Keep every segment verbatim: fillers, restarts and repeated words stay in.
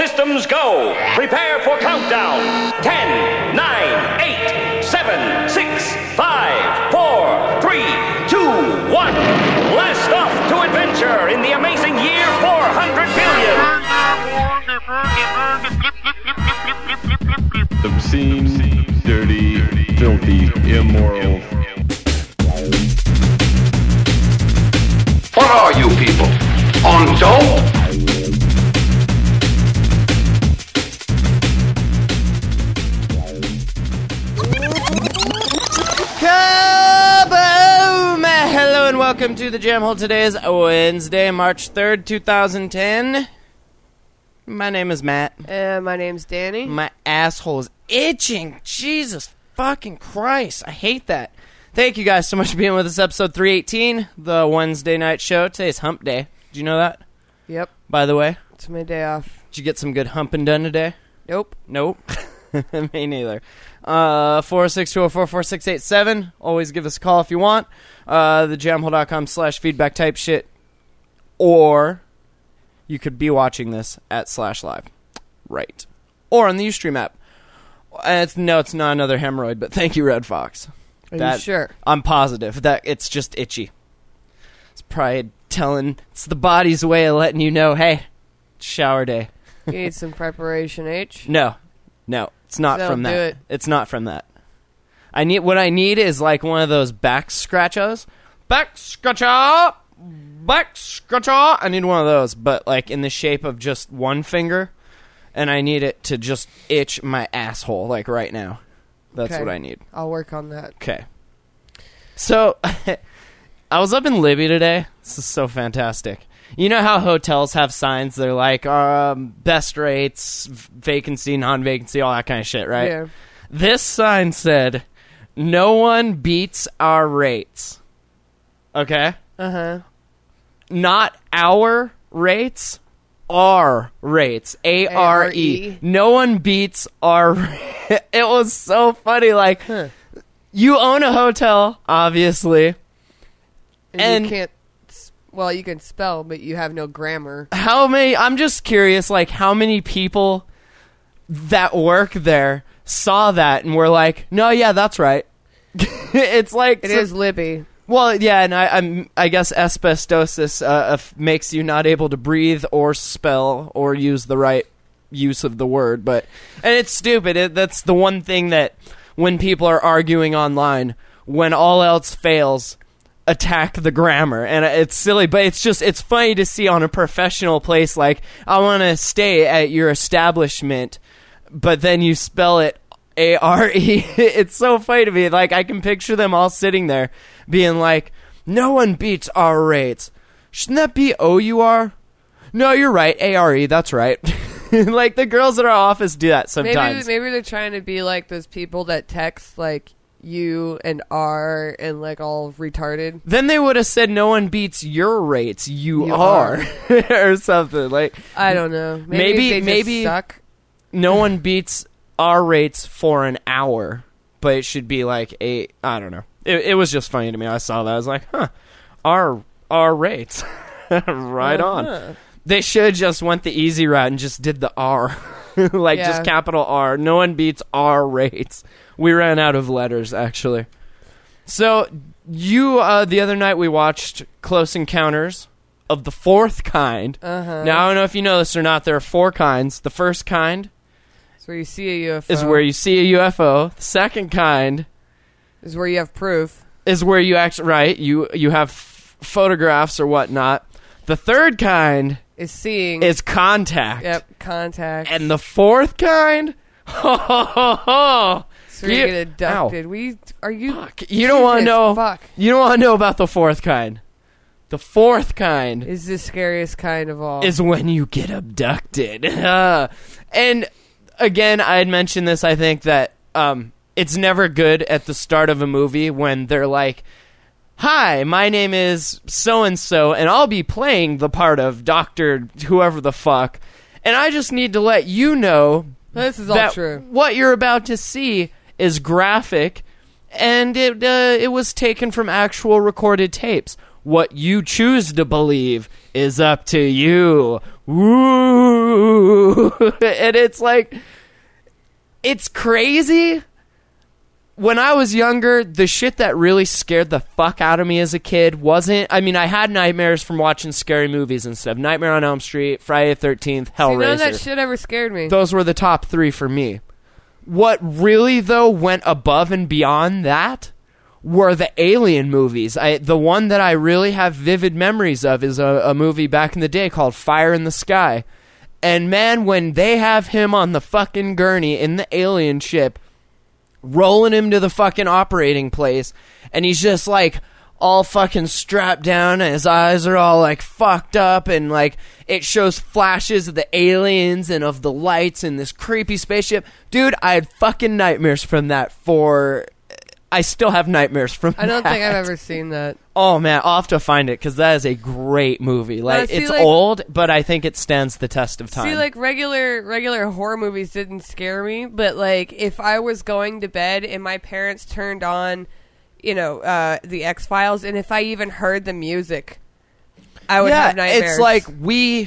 systems go. Prepare for countdown. Ten, nine, eight, seven, six, five, four, three, two, one. Blast off to adventure in the amazing year four hundred billion. Obscene, dirty, filthy, immoral. What are you people? On dope? Kaboom! Hello and welcome to the Jam Hole. Today is Wednesday, March third, two thousand ten. My name is Matt. Uh, my name's Danny. My asshole is itching. Jesus fucking Christ. I hate that. Thank you guys so much for being with us. Episode three eighteen, the Wednesday night show. Today's hump day. Did you know that? Yep. By the way. It's my day off. Did you get some good humping done today? Nope. Nope. Me neither. Uh, four six two oh four four six eight seven. Always give us a call if you want. Uh, thejamhole.com slash feedback type shit. Or you could be watching this at slash live. Right. Or on the Ustream app. Uh, it's, no, it's not another hemorrhoid, but thank you, Red Fox. Are that, you sure? I'm positive that it's just itchy. It's probably telling, it's the body's way of letting you know, hey, it's shower day. You need some preparation, H? No, no, it's not Don't from that. do it. It's not from that. I need what I need is like one of those back scratchers. Back scratcher, back scratcher. I need one of those, but like in the shape of just one finger, and I need it to just itch my asshole like right now. That's Okay. what I need. I'll work on that. Okay. So, I was up in Libby today. This is so fantastic. You know how hotels have signs? They're like, um, best rates, vacancy, non-vacancy, all that kind of shit, right? Yeah. This sign said, no one beats our rates. Okay? Uh-huh. Not our rates, our rates. A R E. No one beats our rates. It was so funny. Like, Huh. you own a hotel, obviously. And, And- you can't... s- Well, you can spell, but you have no grammar. How many, I'm just curious, like, how many people that work there saw that and were like, no, yeah, that's right. It's like... It so- is Libby. Well, yeah, and I, I'm, I guess asbestosis uh, f- makes you not able to breathe or spell or use the right use of the word, but and it's stupid. It, that's the one thing that when people are arguing online, when all else fails, attack the grammar, and it's silly, but it's just it's funny to see on a professional place like I want to stay at your establishment, but then you spell it A R E. It's so funny to me. Like, I can picture them all sitting there being like, no one beats our rates. Shouldn't that be O U R? No, you're right. A R E, that's right. Like, the girls at our office do that sometimes. Maybe, maybe they're trying to be like those people that text, like, you and R and, like, all retarded. Then they would have said no one beats your rates. You, You are. Or something. Like, I don't know. Maybe Maybe- they just maybe- suck. no one beats our rates for an hour. But it should be like a, I don't know. It, it was just funny to me. I saw that. I was like, huh, our, our rates. Right on. Uh-huh. They should just went the easy route and just did the R. Like, Yeah. just capital R. No one beats our rates. We ran out of letters, actually. So, you, uh, the other night we watched Close Encounters of the Fourth Kind. Uh-huh. Now, I don't know if you know this or not. There are four kinds. The first kind It's where you see a U F O. is where you see a U F O. The second kind Is where you have proof. is where you actually, right, you, you have f- photographs or whatnot. The third kind Is seeing. is contact. Yep, contact. And the fourth kind, ho, ho, ho, ho. So you You- get abducted. Ow. We are you? Fuck. You don't want to Jesus, know. Fuck. You don't want to know about the fourth kind. The fourth kind Is the scariest kind of all. is when you get abducted. And again, I had mentioned this. I think that um, it's never good at the start of a movie when they're like, "Hi, my name is so and so, and I'll be playing the part of Doctor whoever the fuck." And I just need to let you know This is all that true. what you're about to see is graphic, and it uh, it was taken from actual recorded tapes. What you choose to believe is up to you. Woo! And it's like, it's crazy. When I was younger, the shit that really scared the fuck out of me as a kid wasn't... I mean, I had nightmares from watching scary movies and stuff. Nightmare on Elm Street, Friday the thirteenth, Hellraiser. See, none of that shit ever scared me. Those were the top three for me. What really, though, went above and beyond that were the Alien movies. I, the one that I really have vivid memories of is a, a movie back in the day called Fire in the Sky. And man, when they have him on the fucking gurney in the alien ship, rolling him to the fucking operating place, and he's just like all fucking strapped down, and his eyes are all like fucked up, and like it shows flashes of the aliens and of the lights in this creepy spaceship. Dude, I had fucking nightmares from that for... I still have nightmares from that. I don't think I've ever seen that. Oh man, I'll have to find it, because that is a great movie. Like, see, it's like- old, but I think it stands the test of time. See, like, regular regular horror movies didn't scare me, but, like, if I was going to bed and my parents turned on, you know, uh, the X-Files, and if I even heard the music, I would yeah, have nightmares. it's like we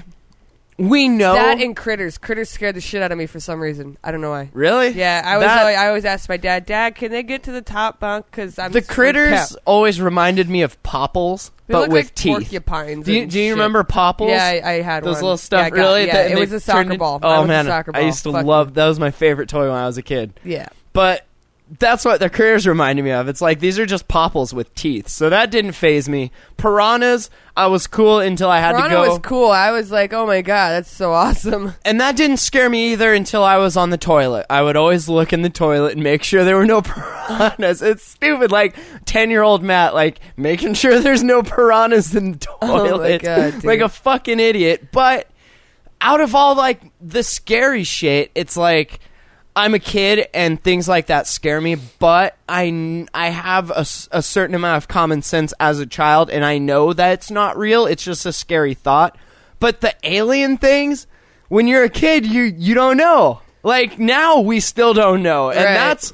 we know that and Critters. Critters scared the shit out of me for some reason. I don't know why. really. Yeah, I was. That- always, I always asked my dad, Dad, can they get to the top bunk? Because I'm the freaked Critters out." always reminded me of Popples, They but look with like teeth. porcupines. Do you, and do you shit. remember Popples? Yeah, I, I had Those one. little stuff. Yeah, I got- really? Yeah, That- it and was they a soccer turned in- ball. Oh Mine was a man, soccer I ball. used to Fuck love. That was my favorite toy when I was a kid. Yeah. But that's what the Critters reminded me of. It's like, these are just Popples with teeth. So that didn't faze me. Piranhas, I was cool until I had Piranha to go. was cool. I was like, oh my god, that's so awesome. And that didn't scare me either until I was on the toilet. I would always look in the toilet and make sure there were no piranhas. It's stupid. Like, ten-year-old Matt, like, making sure there's no piranhas in the toilet. Oh my God, dude. Like a fucking idiot. But out of all, like, the scary shit, it's like... I'm a kid and things like that scare me, but I, I have a, s- a certain amount of common sense as a child, and I know that it's not real. It's just a scary thought. But the alien things, when you're a kid, you, you don't know. Like, now we still don't know. And Right. that's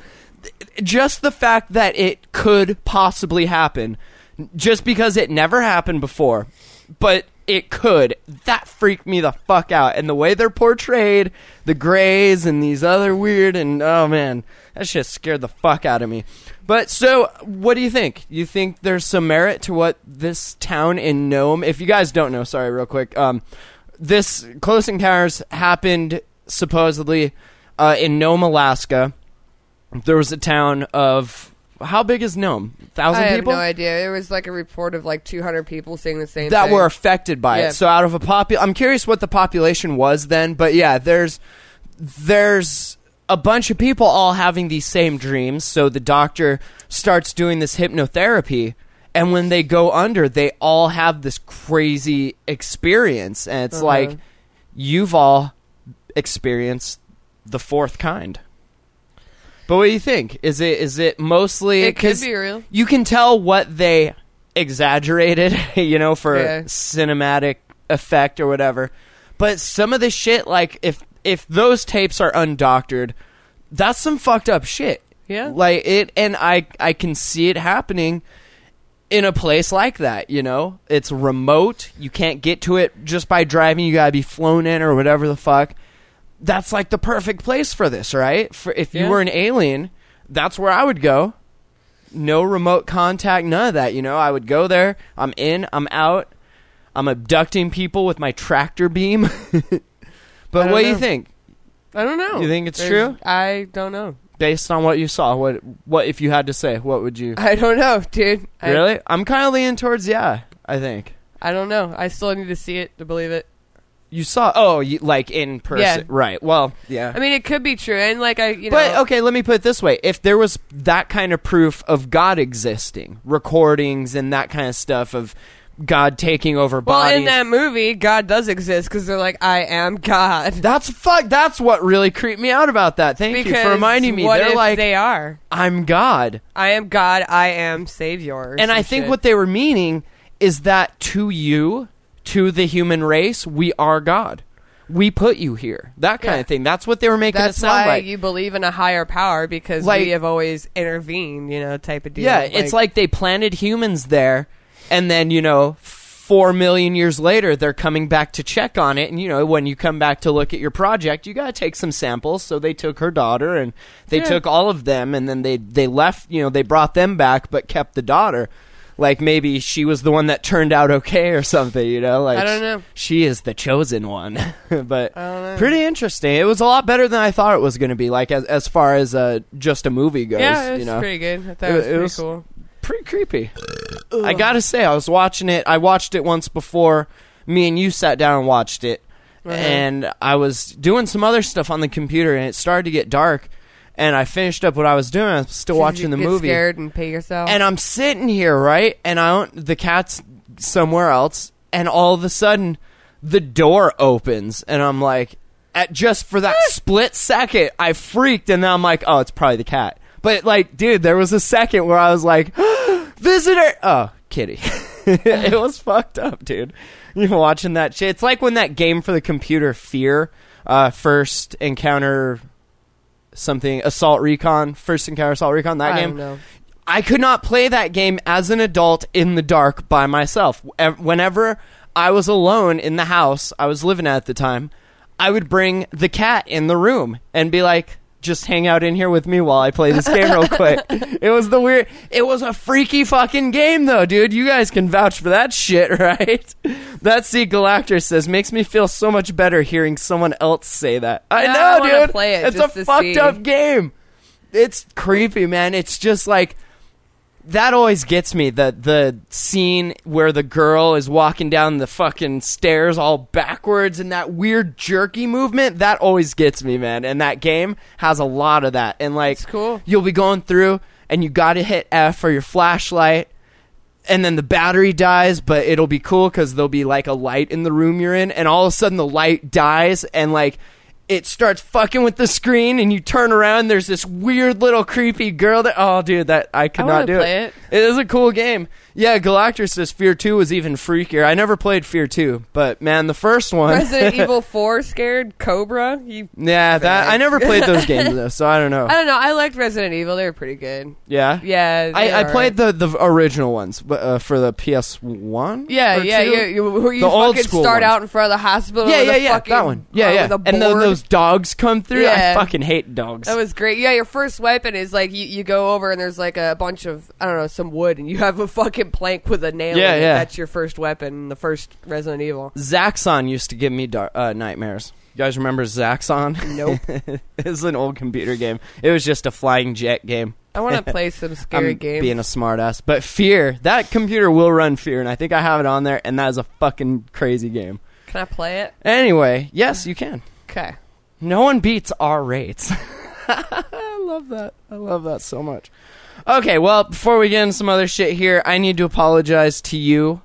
just the fact that it could possibly happen, just because it never happened before. But it could. That freaked me the fuck out. And the way they're portrayed, the Greys and these other weird, and oh man, that shit scared the fuck out of me. But so, what do you think? You think there's some merit to what this town in Nome, if you guys don't know, sorry, real quick, um, this Close Encounters happened supposedly uh, in Nome, Alaska. There was a town of... How big is Nome? Thousand I have people? no idea. There was like a report of like two hundred people saying the same that thing. were affected by Yeah. it. So out of a popu- I'm curious what the population was then, but yeah, there's there's a bunch of people all having these same dreams. So the doctor starts doing this hypnotherapy, and when they go under, they all have this crazy experience, and it's Uh-huh. like you've all experienced the fourth kind. But what do you think? Is it is it mostly... It could 'cause be real. You can tell what they exaggerated, you know, for Yeah. cinematic effect or whatever. But some of the shit, like, if if those tapes are undoctored, that's some fucked up shit. Yeah. Like, it... And I, I can see it happening in a place like that, you know? It's remote. You can't get to it just by driving. You gotta be flown in or whatever the fuck. That's like the perfect place for this, right? For if you Yeah. were an alien, that's where I would go. No remote contact, none of that, you know? I would go there. I'm in, I'm out. I'm abducting people with my tractor beam. But don't what do you know. think? I don't know. You think it's There's- true? I don't know. Based on what you saw, what what if you had to say, what would you... I don't know, dude. I, Really? I'm kind of leaning towards yeah, I think. I don't know. I still need to see it to believe it. You saw... Oh, you, like in person. Yeah. Right. Well, yeah. I mean, it could be true, and like I, you know, But okay, let me put it this way: if there was that kind of proof of God existing, recordings and that kind of stuff of God taking over well, bodies, in that movie, God does exist because they're like, I am God. that's fuck. That's what really creeped me out about that. Thank because you for reminding me. What They're if like, they are? I'm God, I am God. I am Savior. or and some I think shit. what they were meaning is that to you, to the human race, we are God. We put you here. That kind Yeah. of thing. That's what they were making That's it sound why like. you believe in a higher power because Like- we have always intervened, you know, type of deal. Yeah, it's like they planted humans there, And then, you know, four million years later, they're coming back to check on it. And, you know, when you come back to look at your project, you got to take some samples. So they took her daughter, and they Yeah. took all of them, and then they, they left, you know, they brought them back, but kept the daughter. Like, maybe she was the one that turned out okay or something, you know? Like, I don't know. She is the chosen one. But I don't know. pretty interesting. It was a lot better than I thought it was going to be, like, as as far as uh, just a movie goes. Yeah, it was you know? pretty good. I thought It- it was it pretty was- cool. Pretty creepy. I gotta say, I was watching it. I watched it once before. Me and you sat down and watched it. Uh-huh. And I was doing some other stuff on the computer, and it started to get dark. And I finished up what I was doing. I was still Did watching you the get movie. Scared and pee yourself. And I'm sitting here, right? And I don't, the cat's somewhere else. And all of a sudden, the door opens. And I'm like, at just for that split second, I freaked. And then I'm like, oh, it's probably the cat. But, like, dude, there was a second where I was like, visitor. Oh, kitty. It was fucked up, dude. You're watching that shit. It's like when that game for the computer, Fear, uh, first encounter something, Assault Recon, first encounter Assault Recon, that I game. don't know. I could not play that game as an adult in the dark by myself. Ev- Whenever I was alone in the house I was living at at the time, I would bring the cat in the room and be like, just hang out in here with me while I play this game real quick. It was the weird... It was a freaky fucking game, though, dude. You guys can vouch for that shit, right? That C. Galactor says, makes me feel so much better hearing someone else say that. I Yeah, know, I wanna dude. play it It's just a to fucked see. up game. It's creepy, man. It's just like... That always gets me, the the scene where the girl is walking down the fucking stairs all backwards and that weird jerky movement, that always gets me, man. And that game has a lot of that. And like, It's cool. You'll be going through and you gotta hit F for your flashlight, and then the battery dies, but it'll be cool because there'll be like a light in the room you're in, and all of a sudden the light dies and like it starts fucking with the screen, and you turn around, there's this weird little creepy girl that, oh dude, that I could I not wanna do play it. it. It is a cool game. Yeah, Galactor says Fear two was even freakier. I never played Fear two, but man, the first one. Resident Evil four scared Cobra. You, Yeah, that I never played those games though, so I don't know. I don't know. I liked Resident Evil. They were pretty good. Yeah, Yeah, I, they I were played the the original ones, but uh, for the P S one. Yeah, or yeah, two? yeah. You, where you The old fucking school start ones. out in front of the hospital. Yeah, with yeah, a yeah, fucking, that one. Yeah, uh, yeah. with a And then board. those dogs come through. Yeah. I fucking hate dogs. That was great. Yeah, your first weapon is like you, you go over and there's like a bunch of I don't know some wood and you have a fucking plank with a nail. Yeah, in it. yeah. That's your first weapon in the first Resident Evil. Zaxxon used to give me dar- uh, nightmares. You guys remember Zaxxon? Nope. It was an old computer game. It was just a flying jet game. I want to play some scary I'm games. being a smartass. But Fear, that computer will run Fear, and I think I have it on there, and that is a fucking crazy game. Can I play it? Anyway, yes, you can. Okay. No one beats our rates. I love that. I love that so much. Okay, well, before we get into some other shit here, I need to apologize to you.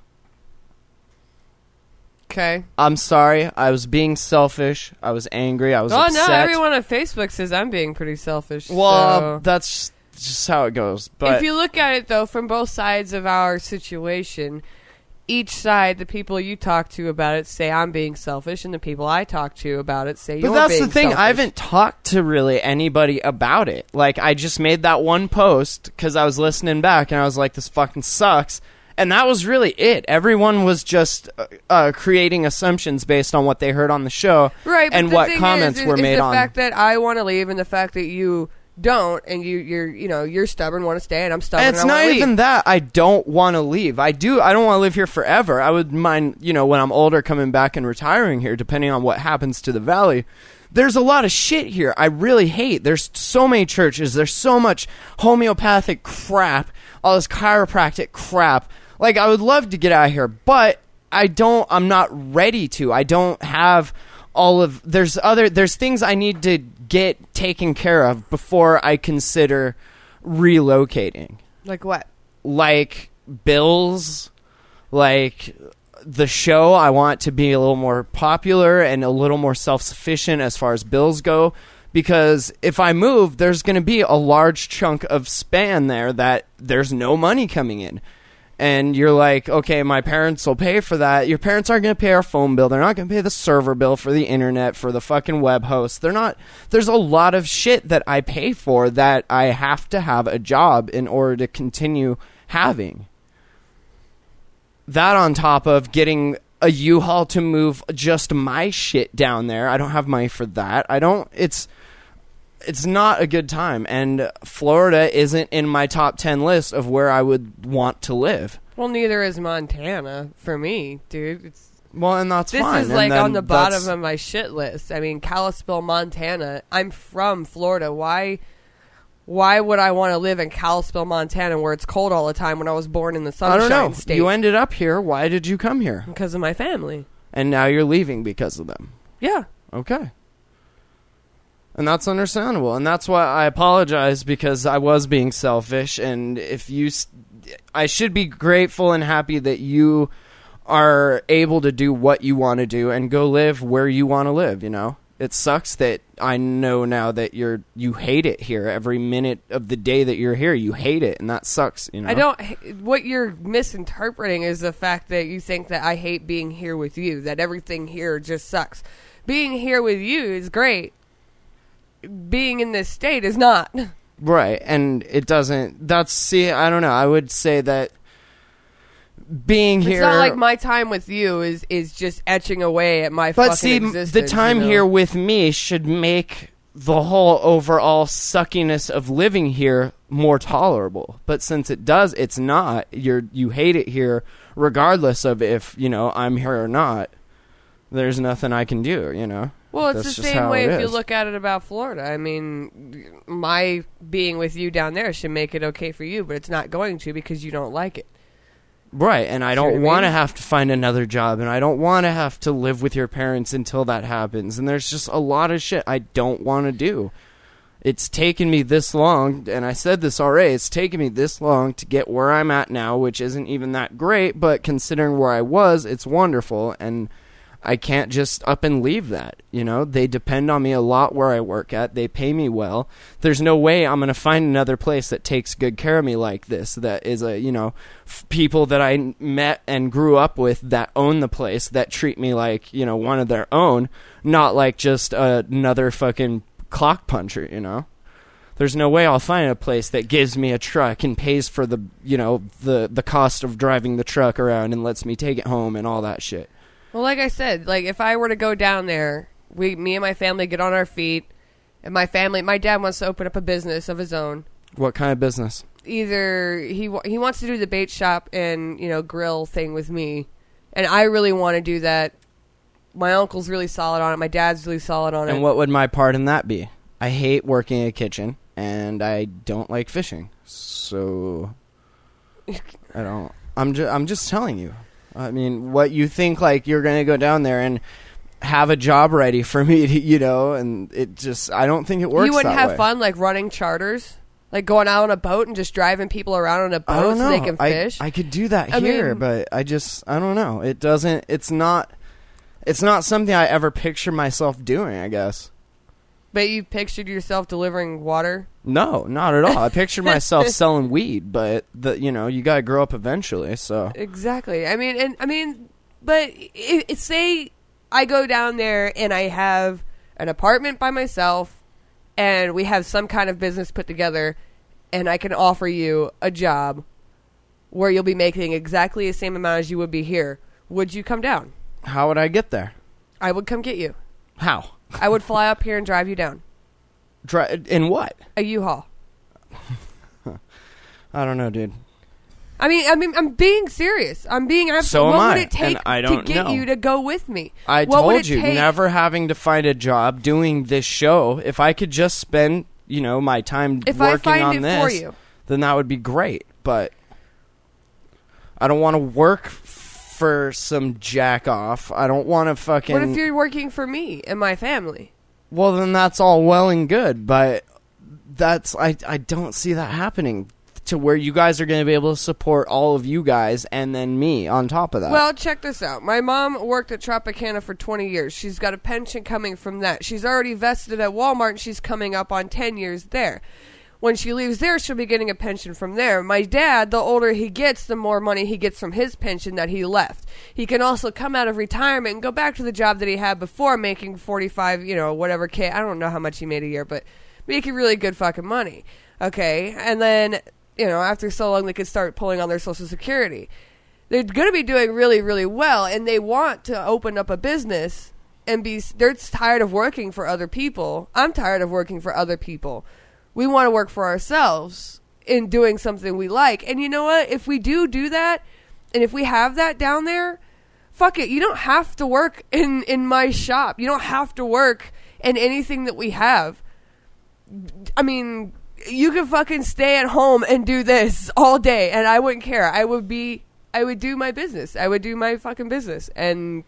Okay. I'm sorry. I was being selfish. I was angry. I was Oh upset. no! Everyone on Facebook says I'm being pretty selfish. Well, so. that's just how it goes. But if you look at it though, from both sides of our situation, each side, the people you talk to about it say I'm being selfish, and the people I talk to about it say But you're that's being the thing. selfish. I haven't talked to really anybody about it. Like, I just made that one post because I was listening back and I was like, this fucking sucks. And that was really it. Everyone was just uh, uh, creating assumptions based on what they heard on the show, right, but and the what thing comments is, is, were is made the on. fact that I want to leave, and the fact that you don't, and you, you're, you know, you're stubborn, want to stay, and I'm stubborn. And it's and I not wanna leave. even that I don't want to leave. I do. I don't want to live here forever. I would mind, you know, when I'm older, coming back and retiring here, depending on what happens to the valley. There's a lot of shit here I really hate. There's so many churches. There's so much homeopathic crap, all this chiropractic crap. Like, I would love to get out of here, but I don't, I'm not ready to. I don't have all of, there's other, there's things I need to get taken care of before I consider relocating. Like what? Like bills, like the show. I want to be a little more popular and a little more self-sufficient as far as bills go. Because if I move, there's going to be a large chunk of span there that there's no money coming in. And you're like, okay, my parents will pay for that. Your parents aren't going to pay our phone bill. They're not going to pay the server bill for the internet, for the fucking web host. They're not. There's a lot of shit that I pay for that I have to have a job in order to continue having. that on top of getting a U-Haul to move just my shit down there. I don't have money for that. I don't, it's, it's not a good time. And Florida isn't in my top ten list of where I would want to live. Well, neither is Montana for me, dude. It's Well, and that's this fine. is And like then on the bottom that's- of my shit list. I mean, Kalispell, Montana. I'm from Florida. Why? Why would I want to live in Kalispell, Montana, where it's cold all the time when I was born in the I Sunshine don't know. State? You ended up here. Why did you come here? Because of my family. And now you're leaving because of them. Yeah. Okay. And that's understandable. And that's why I apologize, because I was being selfish. And if you, I should be grateful and happy that you are able to do what you want to do and go live where you want to live, you know? It sucks that I know now that you're, you hate it here. Every minute of the day that you're here, you hate it. And that sucks, you know? I don't, what you're misinterpreting is the fact that you think that I hate being here with you, that everything here just sucks. Being here with you is great. Being in this state is not. Right, and it doesn't, that's, see, I don't know, I would say that being It's here... not like my time with you is, is just etching away at my But fucking see, existence. the time you know? here with me should make the whole overall suckiness of living here more tolerable. But since it does, it's not. You're, you hate it here regardless of if, you know, I'm here or not. There's nothing I can do, you know? Well, it's That's the just same how way it if you is. look at it about Florida. I mean, my being with you down there should make it okay for you, but it's not going to because you don't like it. Right, and I See what don't I want to mean? have to find another job, and I don't want to have to live with your parents until that happens. And there's just a lot of shit I don't want to do. It's taken me this long, and I said this already, it's taken me this long to get where I'm at now, which isn't even that great, but considering where I was, it's wonderful, and I can't just up and leave that, you know? They depend on me a lot where I work at. They pay me well. There's no way I'm going to find another place that takes good care of me like this, that is a, you know, f- people that I met and grew up with that own the place, that treat me like, you know, one of their own, not like just uh, another fucking clock puncher, you know? There's no way I'll find a place that gives me a truck and pays for the, you know, the, the cost of driving the truck around and lets me take it home and all that shit. Well, like I said, like if I were to go down there, we, me and my family get on our feet, and my family, my dad wants to open up a business of his own. What kind of business? Either he wa- he wants to do the bait shop and, you know, grill thing with me, and I really want to do that. My uncle's really solid on it. My dad's really solid on it. And what would my part in that be? I hate working in a kitchen, and I don't like fishing. So I don't. I'm just. I'm just telling you. I mean, what you think, like you're going to go down there and have a job ready for me, to, you know, and it just. I don't think it works. You wouldn't that have way. fun like running charters, like going out on a boat and just driving people around on a I boat don't so know. they can I, fish. I could do that I here, mean- but I just. I don't know. It doesn't. It's not. It's not something I ever picture myself doing, I guess. But you pictured yourself delivering water. No, not at all. I picture myself selling weed, but the you know you gotta grow up eventually. So Exactly. I mean, and I mean, but if, if say I go down there and I have an apartment by myself, and we have some kind of business put together, and I can offer you a job where you'll be making exactly the same amount as you would be here, would you come down? how would I get there? I would come get you. How? I would fly up here and drive you down. Dri- in what? A U-Haul. I don't know, dude. I mean, I mean, I'm being serious. I'm being absolutely. So am what would I, it take and I to don't get know. you to go with me? I What would told it you, take- never having to find a job doing this show. If I could just spend, you know, my time If I working find on it this, for you. then that would be great. But I don't want to work for some jack off. I don't want to fucking. What if you're working for me and my family? Well, then that's all well and good, but that's I I don't see that happening to where you guys are going to be able to support all of you guys and then me on top of that. Well, check this out. My mom worked at Tropicana for twenty years. She's got a pension coming from that. She's already vested at Walmart, and she's coming up on ten years there. When she leaves there, she'll be getting a pension from there. My dad, the older he gets, the more money he gets from his pension that he left. He can also come out of retirement and go back to the job that he had before, making forty-five, you know, whatever K. I don't know how much he made a year, but making really good fucking money. Okay? And then, you know, after so long, they could start pulling on their Social Security. they're going to be doing really, really well, and they want to open up a business and be. They're tired of working for other people. I'm tired of working for other people. We want to work for ourselves in doing something we like. And you know what? If we do do that, and if we have that down there, fuck it. You don't have to work in, in my shop. You don't have to work in anything that we have. I mean, you can fucking stay at home and do this all day, and I wouldn't care. I would be, I would do my business. I would do my fucking business, and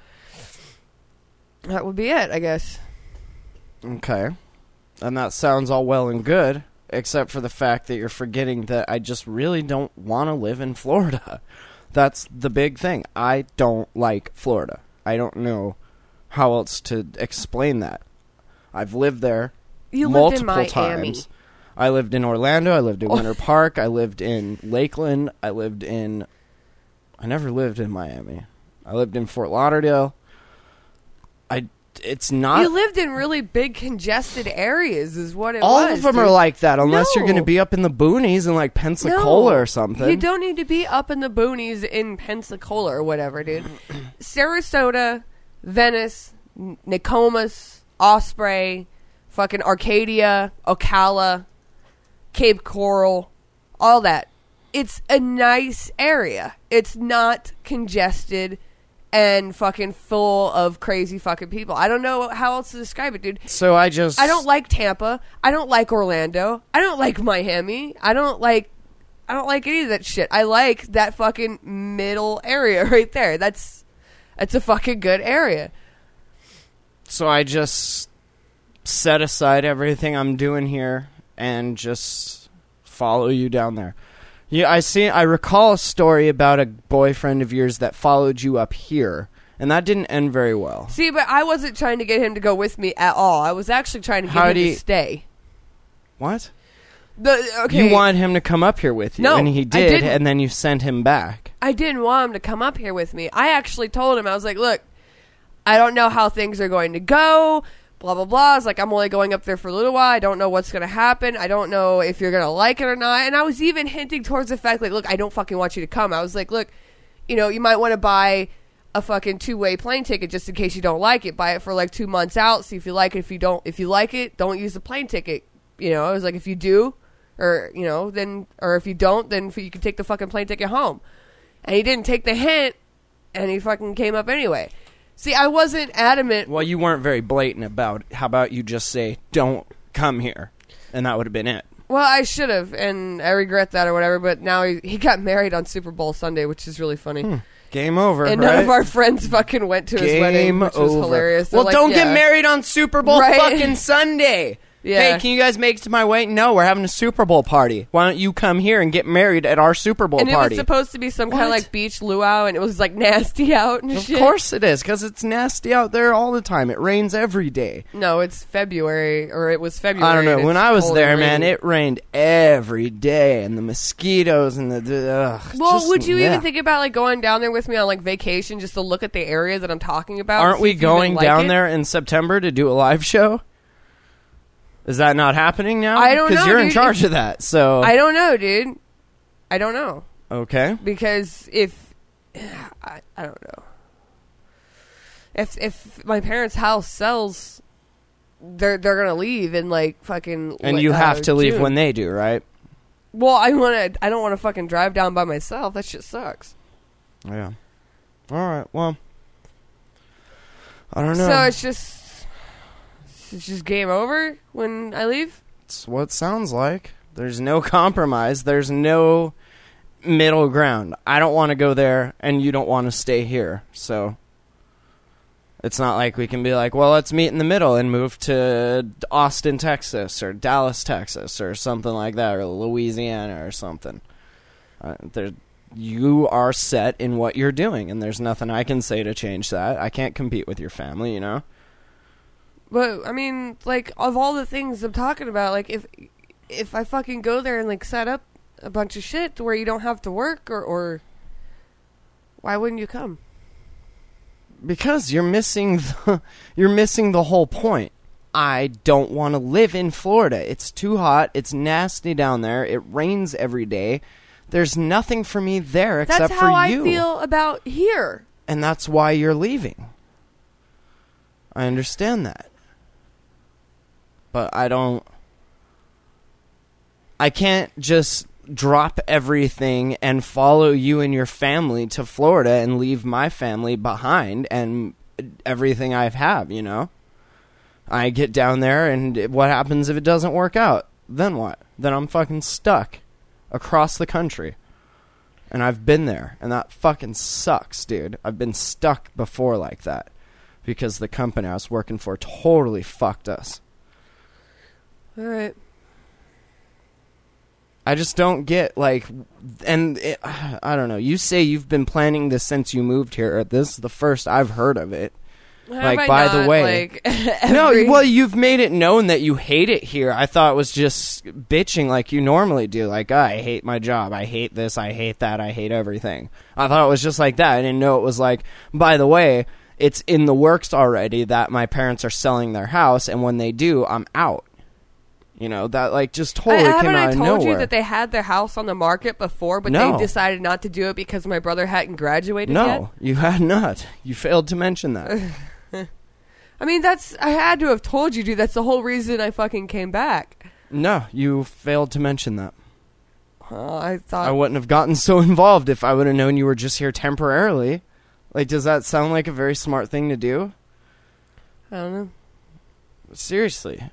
that would be it, I guess. Okay. And that sounds all well and good, except for the fact that you're forgetting that I just really don't want to live in Florida. That's the big thing. I don't like Florida. I don't know how else to explain that. I've lived there You multiple lived in Miami. times. I lived in Orlando. I lived in Oh. Winter Park. I lived in Lakeland. I lived in... I never lived in Miami. I lived in Fort Lauderdale. I... It's not... You lived in really big congested areas is what it all was. of them dude. are like that, unless you're No. going to be up in the boonies in like Pensacola No. or something. You don't need to be up in the boonies in Pensacola or whatever, dude. Sarasota, Venice, N- Nokomis, Osprey, fucking Arcadia, Ocala, Cape Coral, all that. It's a nice area. It's not congested and fucking full of crazy fucking people. I don't know how else to describe it, dude. So I just... I don't like Tampa. I don't like Orlando. I don't like Miami. I don't like I don't like any of that shit. I like that fucking middle area right there. That's that's a fucking good area. So I just set aside everything I'm doing here and just follow you down there. Yeah, I see. I recall a story about a boyfriend of yours that followed you up here, and that didn't end very well. See, but I wasn't trying to get him to go with me at all. I was actually trying to get How him do you- to stay. What? The okay. You wanted him to come up here with you, No, and he I did, didn't. and then you sent him back. I didn't want him to come up here with me. I actually told him, I was like, look, I don't know how things are going to go, blah, blah, blah. I was like, I'm only going up there for a little while. I don't know what's going to happen. I don't know if you're going to like it or not. And I was even hinting towards the fact, like, look, I don't fucking want you to come. I was like, look, you know, you might want to buy a fucking two-way plane ticket just in case you don't like it. Buy it for like two months out. See if you like it. If you don't, if you like it, don't use the plane ticket. You know, I was like, if you do, or, you know, then, or if you don't, then you can take the fucking plane ticket home. And he didn't take the hint, and he fucking came up anyway. See, I wasn't adamant. Well, you weren't very blatant about it. How about you just say, don't come here? And that would have been it. Well, I should have, and I regret that or whatever, but now he, he got married on Super Bowl Sunday, which is really funny. Hmm. Game over, And right? none of our friends fucking went to his Game wedding, which was over. hilarious. They're Well, like, don't yeah. get married on Super Bowl Right? fucking Sunday. Yeah. Hey, can you guys make it to my wedding? No, we're having a Super Bowl party. Why don't you come here and get married at our Super Bowl And it party? was supposed to be some kind of What? like beach luau, and it was like nasty out and Of shit. course it is, because it's nasty out there all the time. It rains every day. No, it's February, or it was February. I don't know. and When it's I was cold there, and man, rainy. it rained every day, and the mosquitoes and the. the ugh, Well, just- would you yeah. even think about like going down there with me on like vacation just to look at the area that I'm talking about? Aren't see we if you even going like down it? there in September to do a live show? Is that not happening now? I don't know, Because you're in dude. charge of that. So I don't know, dude. I don't know okay. because if I, I don't know if if my parents' house sells, they're they're gonna leave in like fucking. And li- you uh, have to leave June. when they do, right? Well, I want to. I don't want to fucking drive down by myself. That shit sucks. Yeah. All right. Well, I don't know. So it's just it's just game over when I leave. It's what it sounds like. There's no compromise. There's no middle ground. I don't want to go there, and you don't want to stay here. So it's not like we can be like, well, let's meet in the middle and move to Austin, Texas, or Dallas, Texas, or something like that, or Louisiana, or something. Uh, there, you are set in what you're doing, and there's nothing I can say to change that. I can't compete with your family, you know? But I mean, like of all the things I'm talking about, like if if I fucking go there and like set up a bunch of shit to where you don't have to work, or or why wouldn't you come? Because you're missing the, you're missing the whole point. I don't want to live in Florida. It's too hot. It's nasty down there. It rains every day. There's nothing for me there except That's for how I you. feel about here. And that's why you're leaving. I understand that. But I don't... I can't just drop everything and follow you and your family to Florida and leave my family behind and everything I have, you know? I get down there, and what happens if it doesn't work out? Then what? Then I'm fucking stuck across the country. And I've been there, and that fucking sucks, dude. I've been stuck before like that because the company I was working for totally fucked us. All right. I just don't get, like, and it, I don't know. You say you've been planning this since you moved here. This is the first I've heard of it. Have like, I by not, the way. like, No, every- well, you've made it known that you hate it here. I thought it was just bitching like you normally do. Like, oh, I hate my job. I hate this. I hate that. I hate everything. I thought it was just like that. I didn't know it was like, by the way, it's in the works already that my parents are selling their house, and when they do, I'm out. You know, that, like, just totally I, came haven't out I of told nowhere. you that they had their house on the market before, but No. they decided not to do it because my brother hadn't graduated No, yet? you had not. You failed to mention that. I mean, that's... I had to have told you, dude. That's the whole reason I fucking came back. No, you failed to mention that. Uh, I thought... I wouldn't have gotten so involved if I would have known you were just here temporarily. Like, does that sound like a very smart thing to do? I don't know. Seriously.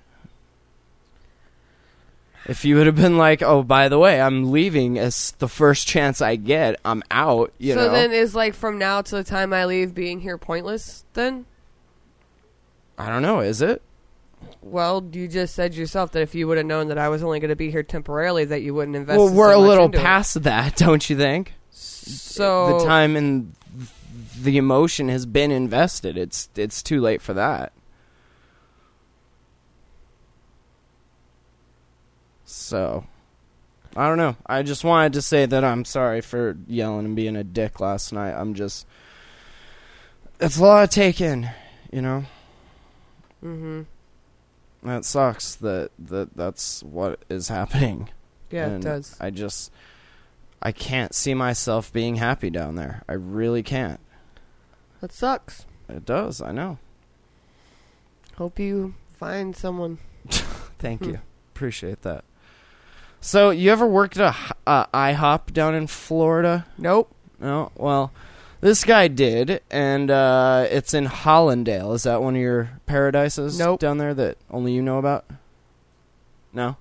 If you would have been like, oh, by the way, I'm leaving as the first chance I get, I'm out, you so know. then is, like, from now to the time I leave being here pointless, then? I don't know, is it? Well, you just said yourself that if you would have known that I was only going to be here temporarily, that you wouldn't invest Well, so we're a much little into it. past that, don't you think? So... The time and the emotion has been invested. It's it's too late for that. So, I don't know. I just wanted to say that I'm sorry for yelling and being a dick last night. I'm just... It's a lot to take in, you know? Mm-hmm. That sucks that, that that's what is happening. Yeah, And it does. I just... I can't see myself being happy down there. I really can't. That sucks. It does, I know. Hope you find someone. Thank Hmm. you. Appreciate that. So, you ever worked at a h- uh, IHOP down in Florida? Nope. No? Well, this guy did, and uh, it's in Hollandale. Is that one of your paradises Nope. down there that only you know about? No?